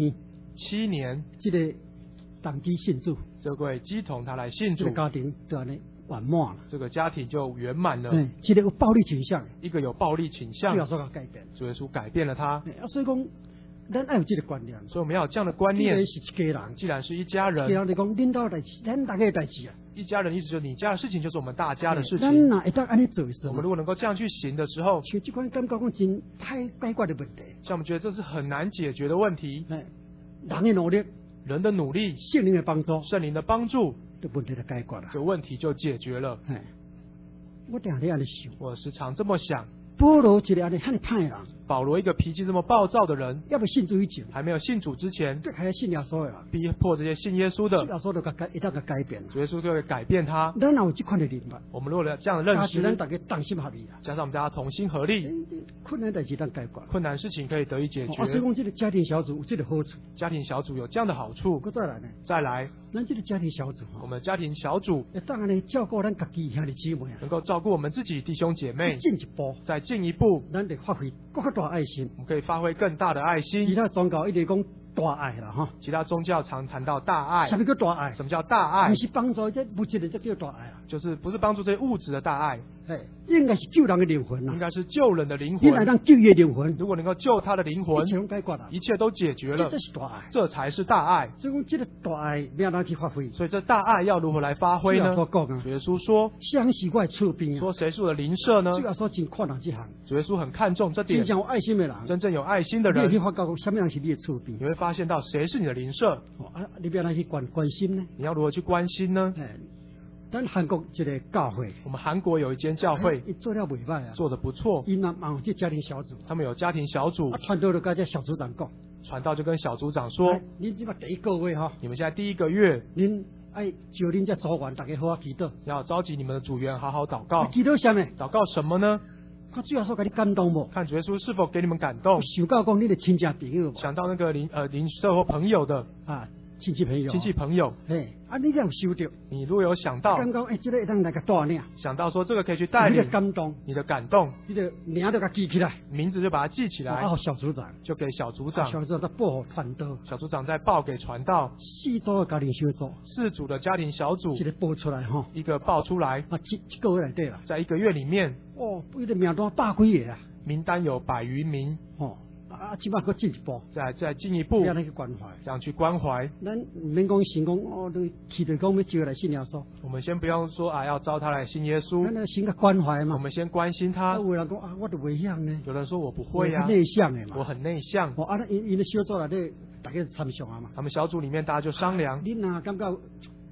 ，7年， 这个当机信主， 这位基童他来信主， 这个家庭就安尼圆满了， 这个家庭就圆满了。 一个有暴力倾向， 一个有暴力倾向， 主要说他改变， 主耶稣改变了他。 所以讲，咱要有这个观念， 所以我们要有这样的观念。 既然是一家人， 一家人就讲领导代志，咱大家的代志啊。 一家人意思就是你家的事情就是我们大家的事情。 咱哪一旦安尼做的时候， 我们如果能够这样去行的时候， 像这款感觉讲真太解决的问题， 像我们觉得这是很难解决的问题。 人的努力， 人的努力， 圣灵的帮助， 圣灵的帮助， 这问题就解决了， 这问题就解决了。 我常常安尼想， 我时常这么想。 保罗一个安尼很歹人， 保罗一个脾气这么暴躁的人， 要不信主以前， 还没有信主之前， 还要信耶稣的， 逼迫这些信耶稣的， 耶稣就一旦改变， 主耶稣就会改变他。 咱有这款的明白， 我们如果这样的认识， 咱大家同心合力啊， 加上我们大家同心合力， 困难代志咱解决， 困难事情可以得以解决。 所以讲这个家庭小组有这个好处， 家庭小组有这样的好处。再来， 咱这个家庭小组， 我们家庭小组当然呢照顾咱家己兄弟姊妹， 能够照顾我们自己弟兄姐妹， 进一步， 再进一步， 咱得发挥更大爱心， 我们可以发挥更大的爱心。 其他宗教一直讲大爱了哈， 其他宗教常谈到大爱。 什么叫大爱？ 什么叫大爱？ 不是帮助这物质的，这叫大爱啊。 就是不是帮助这些物质的大爱， 应该是救人的灵魂啊。 应该是救人的灵魂。 你来让救耶灵魂， 如果能够救他的灵魂，一切都解决了。 这是大爱， 这才是大爱。 所以讲这个大爱要哪去发挥？ 所以这大爱要如何来发挥呢？主耶稣说：“ 相是我的厝边。” 说谁是我的邻舍呢？ 主耶稣真看重这行。 主耶稣很看重这点。 真正有爱心的人， 真正有爱心的人， 你会发觉什么样是你的厝边？ 你会发现到谁是你的邻舍。 你不要来去关心呢？ 你要如何去关心呢？ 咱韩国这个教会， 我们韩国有一间教会， 做了袂歹啊， 做得不错。 因那有这家庭小组， 他们有家庭小组， 传道就跟这小组长讲， 传道就跟小组长说：“ 您这第一个月哈， 你们现在第1个月， 您爱叫您这组员大家好好祈祷， 要召集你们的组员好好祷告。 祈祷什么？ 祷告什么呢？ 看主耶稣给你感动不？ 看主耶稣是否给你们感动？ 想到讲你的亲戚朋友， 想到那个邻舍或朋友的啊。”亲戚朋友， 你这样收到， 你如果有想到， 刚刚这个一当来个带领， 想到说这个可以去带领，你的感动， 你的名就给记起来， 名字就把它记起来， 小组长就给小组长， 小组长再报传道， 小组长再报给传道 ，4组的家庭小组 ，4组的家庭小组， 一个报出来哈， 一个报出来， 一个月内对了， 在1个月里面， 一个名单100几个啊， 名单有100余名， 起码再进一步， 再进一步， 这样去关怀， 这样去关怀。 咱唔免讲先讲你期待讲要招来信耶稣。 我们先不用说要招他来信耶稣。 咱先个关怀嘛。 我们先关心他。 有人讲我都袂晓呢。 有人说我不会呀。 内向的嘛。 我很内向。 因小组内底大家参详啊嘛。 他们小组里面大家就商量。 你哪感觉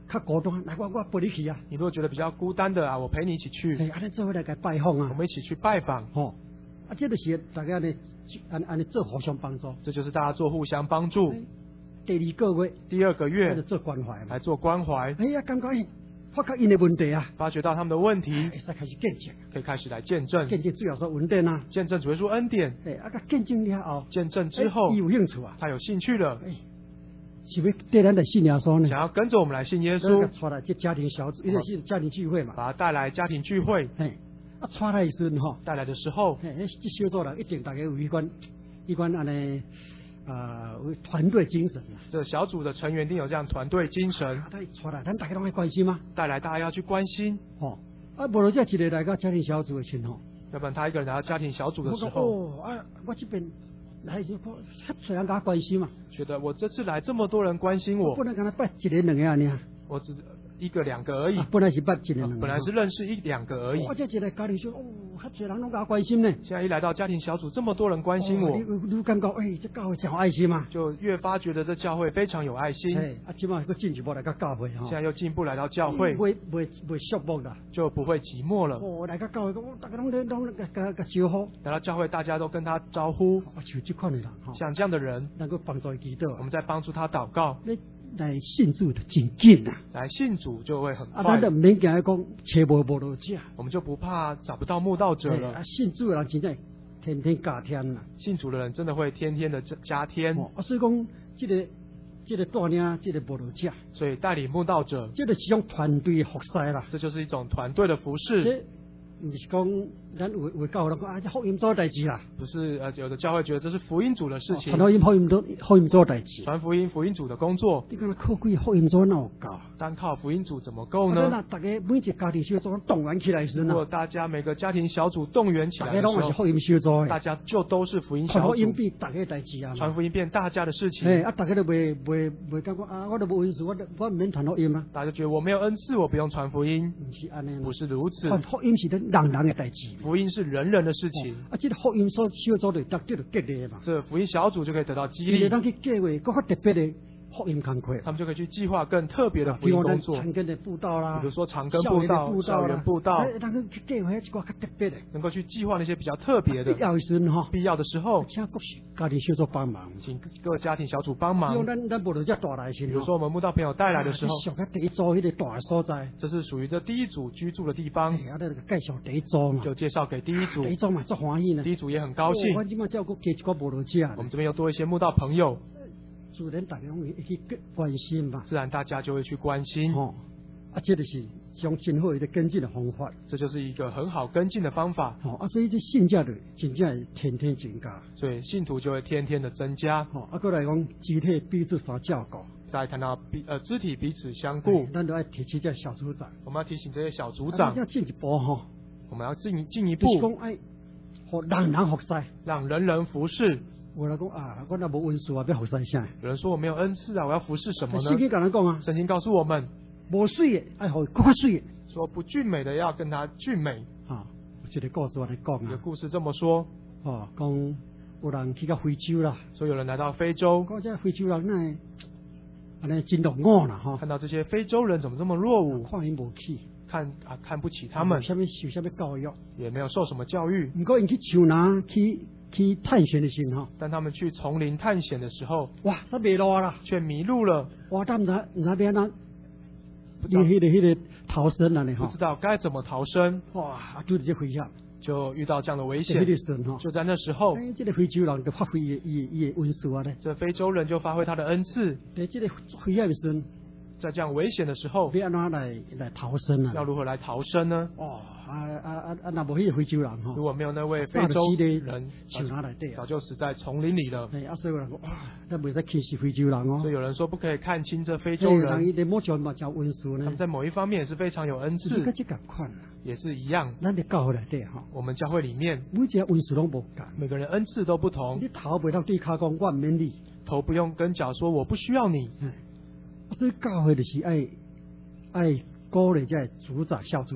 较孤单，来我陪你去啊。 你如果觉得比较孤单的啊，我陪你一起去。 哎，咱做伙来给拜访啊。 我们一起去拜访。 哦，啊，这就是大家呢，按做互相帮助。 这就是大家做互相帮助。 第二个月， 做关怀，来做关怀。 哎呀，感觉发觉因的问题啊， 发觉到他们的问题， 开始见证， 可以开始来见证。 见证主要说恩典啊， 见证主耶稣恩典。 哎，见证了后， 见证之后， 有兴趣啊， 他有兴趣了。 是不是对咱的信耶稣呢？ 想要跟着我们来信耶稣， 带来这家庭小组，因为是家庭聚会嘛， 把他带来家庭聚会。 带来的时候哈， 带来的时候， 这小组人一定大家有一关安尼。团队精神啊！ 这小组的成员一定有这样团队精神。 出来，咱大家都会关心吗？ 带来大家要去关心。 无如这一个来到家庭小组的情况， 要不然他一个人来到家庭小组的时候， 我这边来就虽然大家关心嘛， 觉得我这次来这么多人关心我， 不能跟他拜一个两个啊，你啊， 我只一个两个而已。 本来是拜一个两个， 本来是认识一两个而已。 我这一来家庭说，他多人拢给他关心呢。 现在一来到家庭小组，这么多人关心我， 你感觉这教会真有爱心嘛？ 就越发觉得这教会非常有爱心。 起码又进一步来到教会现在又进一步来到教会， 不寂寞的， 就不会寂寞了。 来到教会，大家拢招呼。 来到教会，大家都跟他招呼。 像这款的人， 像这样的人， 能够帮助他祈祷， 我们在帮助他祷告。 来信主的真紧啊！ 来信主就会很快。 咱就免惊讲找无道者， 我们就不怕找不到慕道者了。 信主的人真正天天加添啦。 信主的人真的会天天的加添。 所以讲这个带领这个慕道者， 所以带领慕道者， 这个是一种团队的服侍啦。 这就是一种团队的服侍。 不是讲咱为教人讲这福音做代志啦。 不是有的教会觉得这是福音主的事情。 传福音做代志。 传福音主的工作。 你讲靠几福音做哪有够？ 单靠福音主怎么够呢？ 大家每一个家庭小组动员起来时， 如果大家每个家庭小组动员起来的时候， 福音小组， 大家就都是福音小组。 传福音变大家代志啊！ 传福音变大家的事情。 大家都袂感觉我都无恩赐，我唔免传福音啊！ 大家觉得我没有恩赐，我不用传福音。不是如此。 传福音是人人的代志。 福音是人人的事情。 这个福音小组就得激励嘛。 这福音小组就可以得到激励。 当去计划更特别的福音工作， 他们就可以去计划更特别的福音工作。 长庚的布道啦， 比如说长庚布道、校园布道， 当去计划一个较特别的， 能够去计划那些比较特别的。必要的时候， 请各家庭小组帮忙， 请各家庭小组帮忙。 用咱不能叫带来先。 比如说我们慕道朋友带来的时候， 第一组那个大所在， 这是属于这第一组居住的地方。 介绍第一组嘛， 就介绍给第一组。 第一组嘛，最欢喜呢。 第一组也很高兴。 我今嘛照顾几个慕道者， 我们这边又多一些慕道朋友。 自然大家会去关心嘛， 自然大家就会去关心。 这就是种真好的跟进的方法， 这就是一个很好跟进的方法。 所以这信教的真正天天增加， 所以信徒就会天天的增加。 过来讲肢体彼此相照顾。 再谈到肢体彼此相顾， 咱都要提起这小组长， 我们要提醒这些小组长， 要进一步我们要进一步， 让人服侍， 让人人服侍。 我来讲我那无恩赐要服侍啥？ 有人说我没有恩赐我要服侍什么呢？ 圣经跟人讲圣经告诉我们， 无水的爱好更水的， 说不俊美的要跟他俊美。 这个故事我来讲这个故事这么说， 讲有人去到非洲啦， 说有人来到非洲， 讲这非洲人那真落伍啦看到这些非洲人怎么这么落伍， 看因无起， 看不起他们， 受什么教育， 也没有受什么教育。 不过因去树林去探险的时候， 但他们去丛林探险的时候， 他迷路了， 却迷路了。 他们那边那个逃生了呢， 不知道该怎么逃生。 就这危险， 就遇到这样的危险。就在那时候， 这个非洲人就发挥伊恩赐啊嘞。 这非洲人就发挥他的恩赐。 在这个危险的时候， 在这样危险的时候， 要安怎来逃生啊？ 要如何来逃生呢？ 那无迄个非洲人如果没有那位非洲人，早就死在丛林里了。 所以有人说那不是歧视非洲人哦。 所以有人说不可以看轻这非洲人。他们在某一方面也是非常有恩赐。也是一样。我们教会里面每个人恩赐都不同。 你头不让对脚讲我唔免你， 头不用跟脚说我不需要你。 所以教会就是爱鼓励这组长、小组长。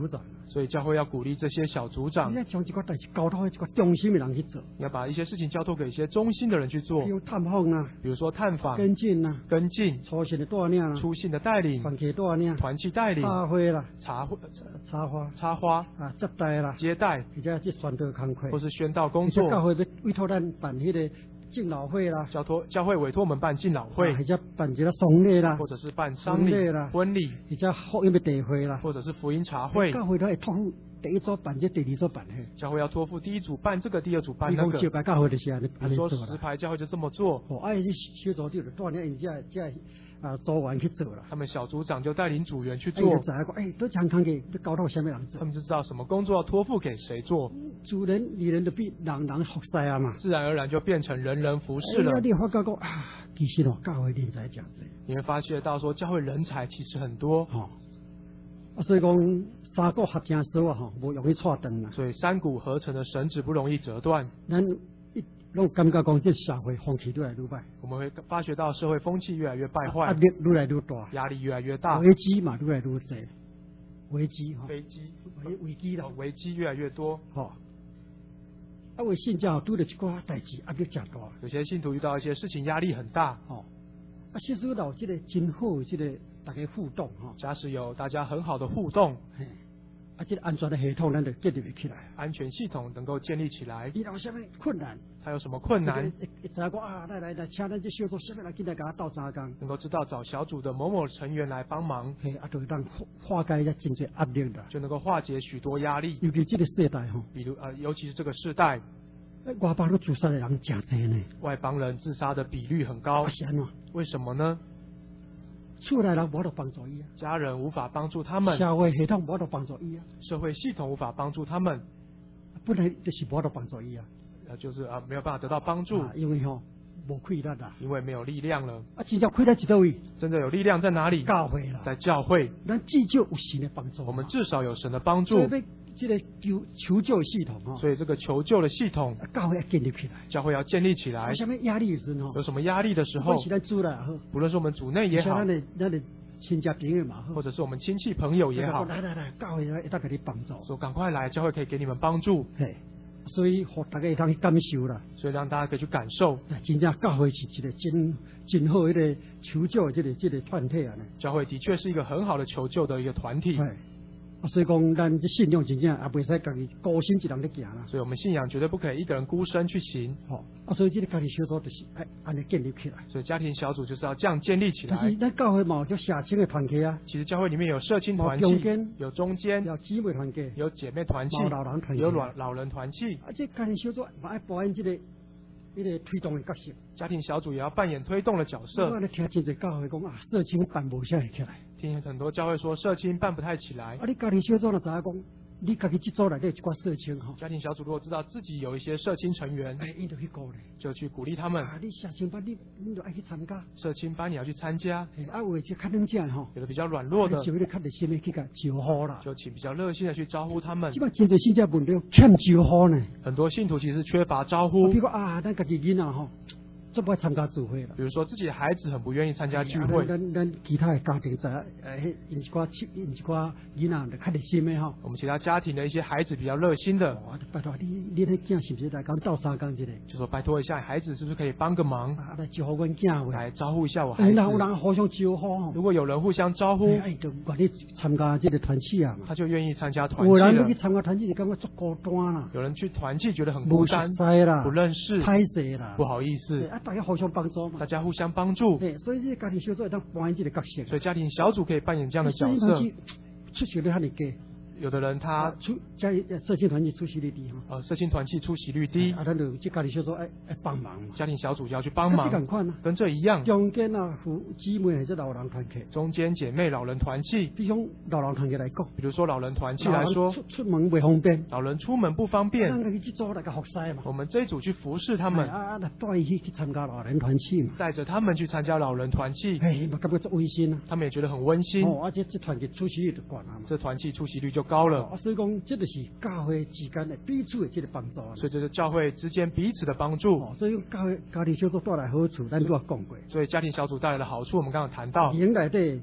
所以教会要鼓励这些小组长， 你要将这个代志交托给这个忠心的人去做。 你要把一些事情交托给一些忠心的人去做， 比如探访啊， 比如说探访、 跟进啊、 跟进、 出信的带领啊、 出信的带领、 团契带领、 团契带领、 插会啦、 插花啊、接待啦、 接待， 或者去宣导工作， 或是宣道工作。 教会要委托咱办迄个敬老会啦， 教会委托我们办敬老会， 或者办一个丧礼啦， 或者是办丧礼啦、婚礼， 或者福音的大会啦， 或者是福音茶会。 教会都会托付第一组办这，第二组办迄。 教会要托付第一组办这个，第二组办那个。 教教会就是安尼做啦。说石牌教会就这么做。 小组就带领因这组员去做啦。 他们小组长就带领组员去做。 都常常给交托什么人做。 他们就知道什么工作要托付给谁做。 主人、女人都比人服侍啊嘛。 自然而然就变成人人服侍了。 你发觉讲其实教会人才讲这。 你会发现到说，教会人才其实很多。 所以讲三股合成手无容易错断啦。 所以三股合成的绳子不容易折断。 拢感觉讲，这社会风气越来越坏。 我们会发觉到社会风气越来越败坏， 压力越来越大， 压力越来越大， 危机嘛越来越多，危机啦， 危机越来越多。 为信教拄着一寡代志压力真大。 有些信徒遇到一些事情压力很大。 其实有这个真好，这个大家互动假使有大家很好的互动。 这个安全的系统，咱就建立起来。 安全系统能够建立起来。 遇到什么困难？ 他有什么困难？ 知道来，请咱这小组什么来进来给他斗3工。 能够知道找小组的某某成员来帮忙。 就当化解一真侪压力的。 就能够化解许多压力。 尤其这个世代比如尤其是这个世代， 外邦人自杀的人真多呢。 外邦人自杀的比率很高。为什么呢？ 厝内人无得帮助伊啊， 家人无法帮助他们， 社会系统无得帮助伊啊， 社会系统无法帮助他们， 本来就是无得帮助伊啊， 就是没有办法得到帮助， 因为无气力啦， 因为没有力量了。 真正气力在哪位？ 真的有力量在哪里？ 教会啦， 在教会。 咱至少有神的帮助， 我们至少有神的帮助。 这个求救系统所以这个求救的系统， 教会要建立起来。 教会要建立起来。 有什么压力的时候？ 有什么压力的时候？不论是我们组内也好， 咱的亲家朋友嘛， 或者是我们亲戚朋友也好， 来，教会要给你帮助。 说赶快来，教会可以给你们帮助。 所以让大家可以感受啦。 所以让大家可以去感受。 真正教会是一个真好一个求救的这个团体啊。 教会的确是一个很好的求救的一个团体。 所以讲，咱这信仰真正也袂使家己孤身一人在行啦。 所以我们信仰绝对不可以一个人孤身去行。 所以这个家庭小组就是安尼建立起来。 所以家庭小组就是要这样建立起来。 但是咱教会嘛有社青的团契啊。 其实教会里面有社青团契，有中间， 有姊妹团契， 有姐妹团契，有老人团契。 这家庭小组嘛要扮演这个推动的角色。 家庭小组也要扮演推动的角色。 我听真侪教会讲社青办不下起来。 听很多教会说社青办不太起来。 你家庭小组就知影讲，你家己这组内底有一寡社青家庭小组如果知道自己有一些社青成员， 就去鼓励， 就去鼓励他们。 你社青班你就爱去参加。 社青班你要去参加。 有的就较冷静有的比较软弱的， 就有的较热心的去甲招呼啦。 就请比较热心的去招呼他们。 基本真侪信者问题欠招呼呢。 很多信徒其实缺乏招呼。 比如咱家己囡仔都不爱参加聚会了。 比如说自己的孩子很不愿意参加聚会。 咱其他的家庭在因一寡囡仔就较热心的我们其他家庭的一些孩子比较热心的。 拜托你的囝是不是来讲斗3工之类？ 就说拜托一下孩子是不是可以帮个忙？ 来招呼阮囝， 来招呼一下我孩子。 有人互相招呼。 如果有人互相招呼， 就愿意参加这个团契啊。 他就愿意参加团契了。 有人去参加团契就感觉足孤单啦。 有人去团契觉得很孤单，不认识， 歹势啦， 不好意思。 大家互相帮助嘛。 大家互相帮助。 所以这家庭小组当扮演这个角色。 所以家庭小组可以扮演这样的角色。 出席率很低。 有的人他社青团契出席率低社青团契出席率低。 咱就这家庭小组爱帮忙嘛。 家庭小组就要去帮忙。跟这一样。 中间姊妹或者老人团契。 中间姐妹老人团契。 比如老人团契来讲。 比如说老人团契来说。 出门不方便。 老人出门不方便。 咱去做那个服侍嘛。 我们这一组去服侍他们。 带去参加老人团契嘛。 带着他们去参加老人团契。 嘛感觉足温馨啊。 他们也觉得很温馨。 而且这团契出席率就高了嘛。 这团契出席率就高了。 所以讲。这就是教会之间的彼此的这个帮助。 所以这是教会之间彼此的帮助。 所以家庭小组带来好处，咱都要讲过。 所以家庭小组带来的好处，我们刚刚谈到。 营内底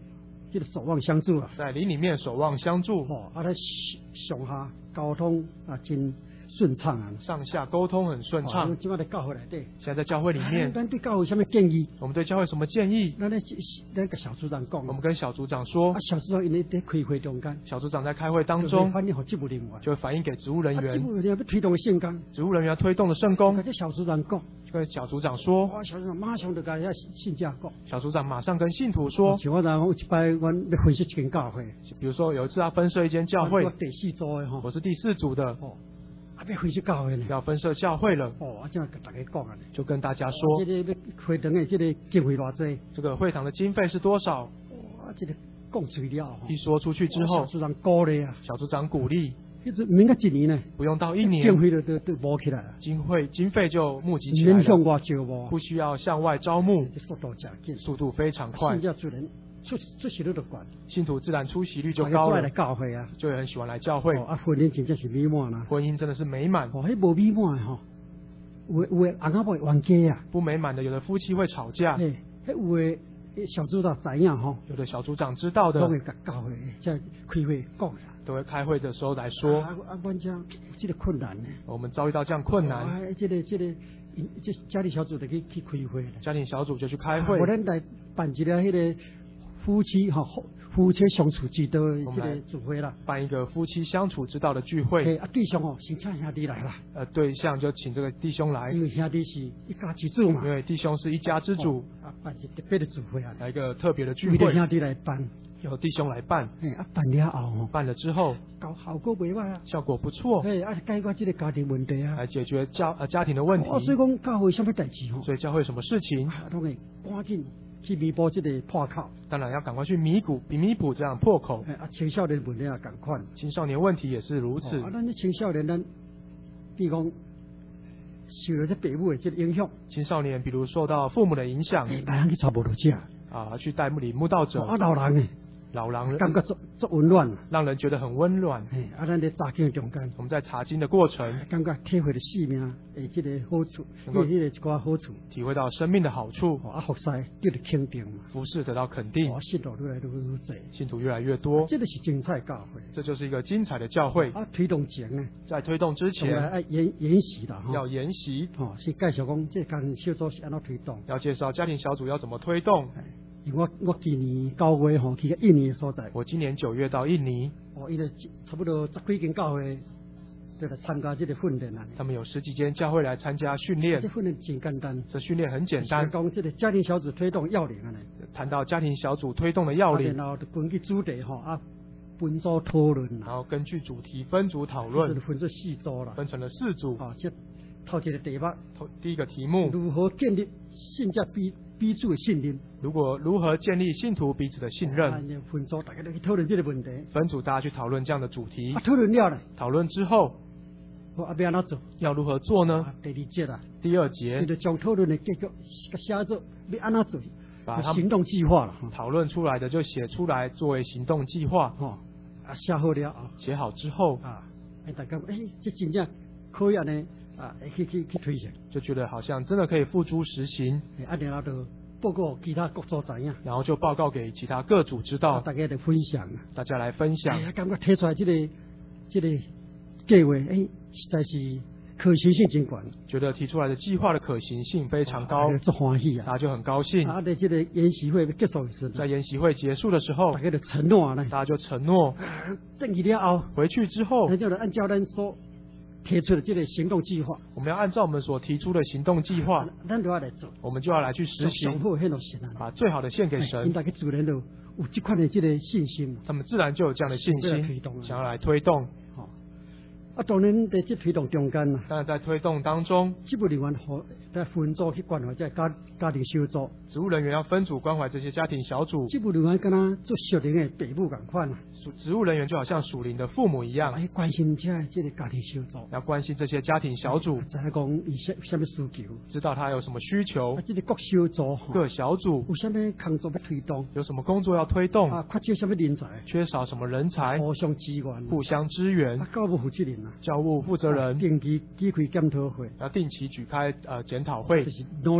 这个守望相助啊， 在灵里面守望相助。 上下交通啊，真顺畅啊， 上下沟通很顺畅。 现在在教会里底， 现在在教会里面， 咱对教会什么建议？ 我们对教会什么建议？ 那个小组长讲， 我们跟小组长说， 小组长因为在开会中间， 小组长在开会当中，就会反映给职务人员， 职务人员要推动的圣工， 职务人员要推动的圣工， 跟小组长讲， 跟小组长说， 小组长马上就跟信家讲， 小组长马上跟信徒说， 像我然后一摆我要分析一间教会， 比如说有一次要分设一间教会， 我第4组的我是第4组的。 要分设教会呢， 要分设教会了。 这样跟大家讲啊， 就跟大家说， 这个会堂的这个经费多少？ 这个会堂的经费是多少？ 这个讲出了， 一说出去之后， 小组长鼓励啊， 小组长鼓励， 免到1年呢， 不用到1年， 经费都摸起来了， 经费就募集起来了， 向外招募， 不需要向外招募， 速度非常快。 出席率就高， 信徒自然出席率就高了，就很喜欢来教会。 婚姻真正是美满啦， 婚姻真的是美满。 迄无美满的有的翁仔某冤家啊， 不美满的有的夫妻会吵架。 有的小组长知影有的小组长知道的， 都会甲教会在开会讲， 都会开会的时候来说。 我家这个困难呢， 我们遭遇到这样困难， 这家庭小组就去开会， 家庭小组就去开会。 我咱来办一个迄个。夫妻相处之道的这个聚会啦， 办一个夫妻相处之道的聚会。 对象先请兄弟来啦。 对象就请这个弟兄来， 因为兄弟是一家之主嘛。 因为弟兄是一家之主。 办一特别的聚会啊， 来一个特别的聚会。 由兄弟来办， 由弟兄来办。 办了后， 办了之后， 效果不坏啊， 效果不错。 解决这个家庭问题啊， 来解决家庭的问题。 所以讲教会什么代志所以教会什么事情， 都会赶紧去弥补这个破口， 当然要赶快去弥补这样破口。 青少年问题也赶快， 青少年问题也是如此。 咱青少年比如讲受了这父母的这个影响， 青少年比如受到父母的影响， 来去找慕道者去带领慕道者。老人感觉做温暖， 让人觉得很温暖。 咱在查经中间， 我们在查经的过程， 感觉体会了生命这个好处，一个好处， 体会到生命的好处。 服侍得到肯定， 服侍得到肯定， 信徒越来越多， 信徒越来越多， 这就是精彩教会， 这就是一个精彩的教会。 推动前呢， 在推动之前， 研习的要研习， 是介绍讲这家庭小组是安怎推动， 要介绍家庭小组要怎么推动。 我今年9月去个印尼的所在， 我今年9月到印尼， 因为差不多10几间教会都来参加这个训练啊。 他们有10几间教会来参加训练， 这训练真简单， 这训练很简单。 讲这个家庭小组推动要领啊， 谈到家庭小组推动的要领， 然后根据主题分组讨论， 然后根据主题分组讨论， 分成4组了， 分成了4组。 头一个题目， 第一个题目， 如何建立信家彼此的信任？ 如何建立信徒彼此的信任？ 分组大家都去讨论这个问题。 分组大家去讨论这样的主题。 讨论了呢？ 讨论之后， 要安怎做？ 要如何做呢？ 第2节啦。 第2节， 就将讨论的结果写作，要安怎做？ 把行动计划了。 讨论出来的就写出来作为行动计划。 写好了写好之后大家这真正可以呢。去推行， 就觉得好像真的可以付诸实行。 然后就报告其他各组知影， 然后就报告给其他各组知道， 大家来分享， 大家来分享。 感觉提出来这个计划，实在是可行性真高， 觉得提出来的计划的可行性非常高， 做欢喜大家就很高兴。 在这个研习会结束的时候， 在研习会结束的时候， 大家就承诺呢， 大家就承诺， 等去了后， 回去之后， 那就按照咱所提出的这个行动计划， 我们要按照我们所提出的行动计划， 咱就要来做， 我们就要来去实行，把最好的献给神。 大家自然都有这款的这个信心， 他们自然就有这样的信心，想要来推动。 当然在这推动中间呢， 当然在推动当中， 职务人员在分组去关怀这家庭小组， 职务人员要分组关怀这些家庭小组。 职务人员跟他做属灵的父母同款啊， 职务人员就好像属灵的父母一样， 关心这个家庭小组， 要关心这些家庭小组， 知道讲伊什么需求， 知道他有什么需求。 这个各小组各小组有什么工作要推动， 有什么工作要推动， 缺少什么人才， 缺少什么人才， 互相支援， 互相支援。 教务负责人教务负责人定期举开检讨会， 要定期举开检讨会， 就是努力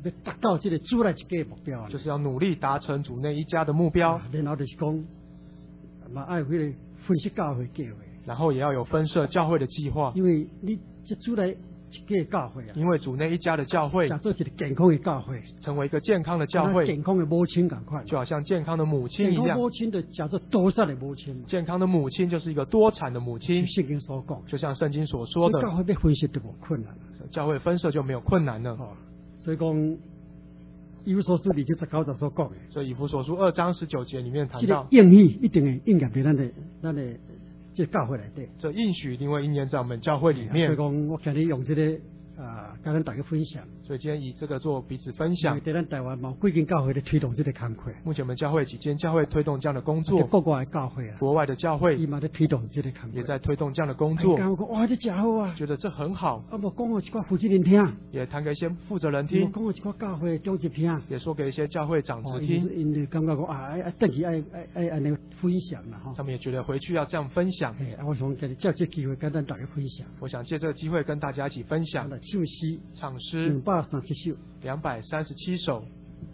要达到这个主内一家的目标， 就是要努力达成主内一家的目标。 然后就是讲，嘛爱会分析教会计划， 然后也要有分设教会的计划。 因为你这主内一家的教会啊， 因为主内一家的教会， 叫做一个健康的教会， 成为一个健康的教会， 健康的母亲赶快， 就好像健康的母亲一样。 健康母亲的叫做多产的母亲， 健康的母亲就是一个多产的母亲。 圣经所讲， 就像圣经所说的， 教会被分析就无困难了， 教会分设就没有困难了。 所以讲。以弗所书2章19节所讲的， 所以以弗所书2章19节里面谈到， 这个应许一定会应验在咱的这教会内底。 这应许一定会应验在我们教会里面。 所以讲，我今日用这个跟咱大家分享。 所以今天以这个做彼此分享。 在咱台湾嘛，几间教会在推动这个工作。 目前我们教会几间教会推动这样的工作。 国外的教会啊， 国外的教会， 伊嘛在推动这个工作， 也在推动这样的工作。 我讲哇，这真好啊！ 觉得这很好。 啊，无讲我一寡负责人听， 也谈给一些负责人听。 讲我一寡教会长执听， 也说给一些教会长执听。 因为感觉讲等于爱安尼分享啦哈。 他们也觉得回去要这样分享。 我想借这机会跟咱大家分享。 我想借这个机会跟大家一起分享。唱诗237首。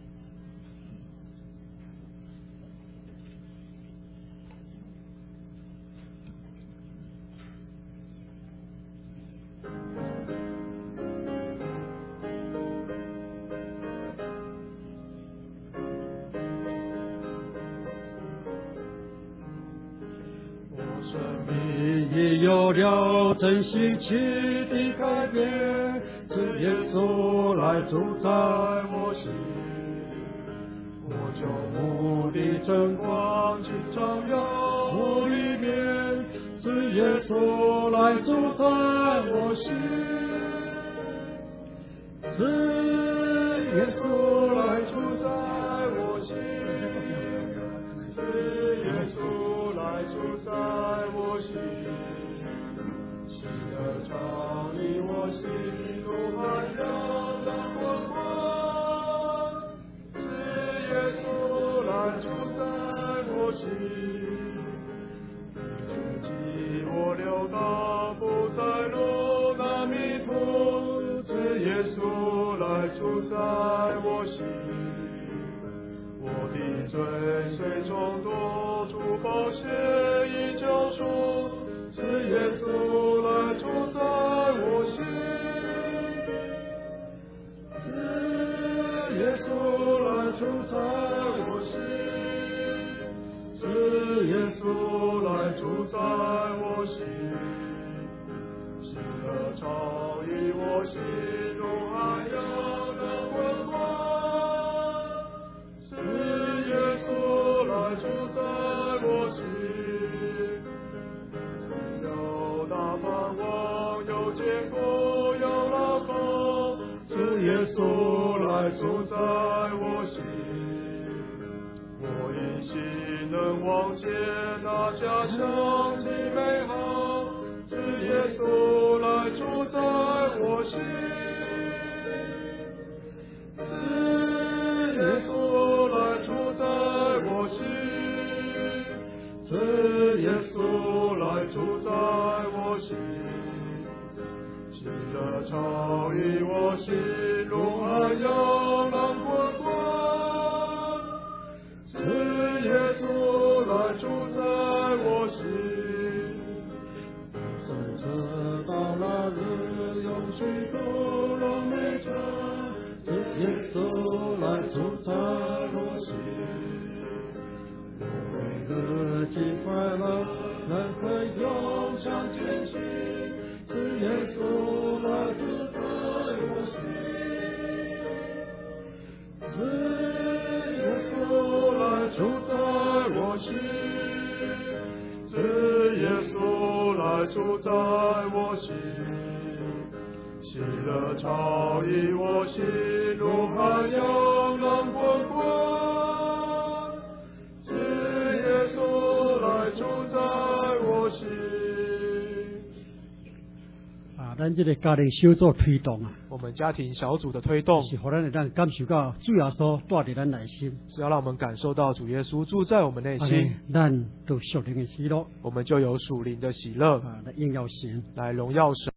生命已有了真稀奇的改变，是耶稣来主宰我心，我救赎的真光去照耀我里面，是耶稣来主宰我心，是耶稣来主宰我心，是耶稣来主宰我心，喜乐常以我心中涵养的昏黄，是耶稣来主宰我心，主记我流到不再落那迷途，是耶稣来主宰我心，我的罪虽重多，主宝血已救赎，是耶稣来主宰我心，是耶稣来主宰我心，是耶稣来主宰我心，喜乐超于我心中涵养的昏黄，是耶稣来主宰我心，有大盼望，有坚固，有牢靠，是耶稣来主宰我心，我一心能望见那家乡极美好，是耶稣来主宰我心，是耶稣来主宰我心，是耶稣来主宰我心，喜乐超于我心中涵养浪滚滚，是耶稣来主宰我心，生者到那日永续不落美者，是耶稣来主宰我心，我为乐极快乐，人会永向前行，是耶稣来主宰我心，是耶稣来主宰我心，是耶稣来主宰我心，喜乐超于我心中涵养浪滚滚，是耶稣来主宰我心。咱这个家庭小组推动啊， 我们家庭小组的推动， 是让咱会当感受到主耶稣住在咱内心， 是要让我们感受到主耶稣住在我们内心， 咱都属灵的喜乐， 我们就有属灵的喜乐， 来荣耀神， 来荣耀神。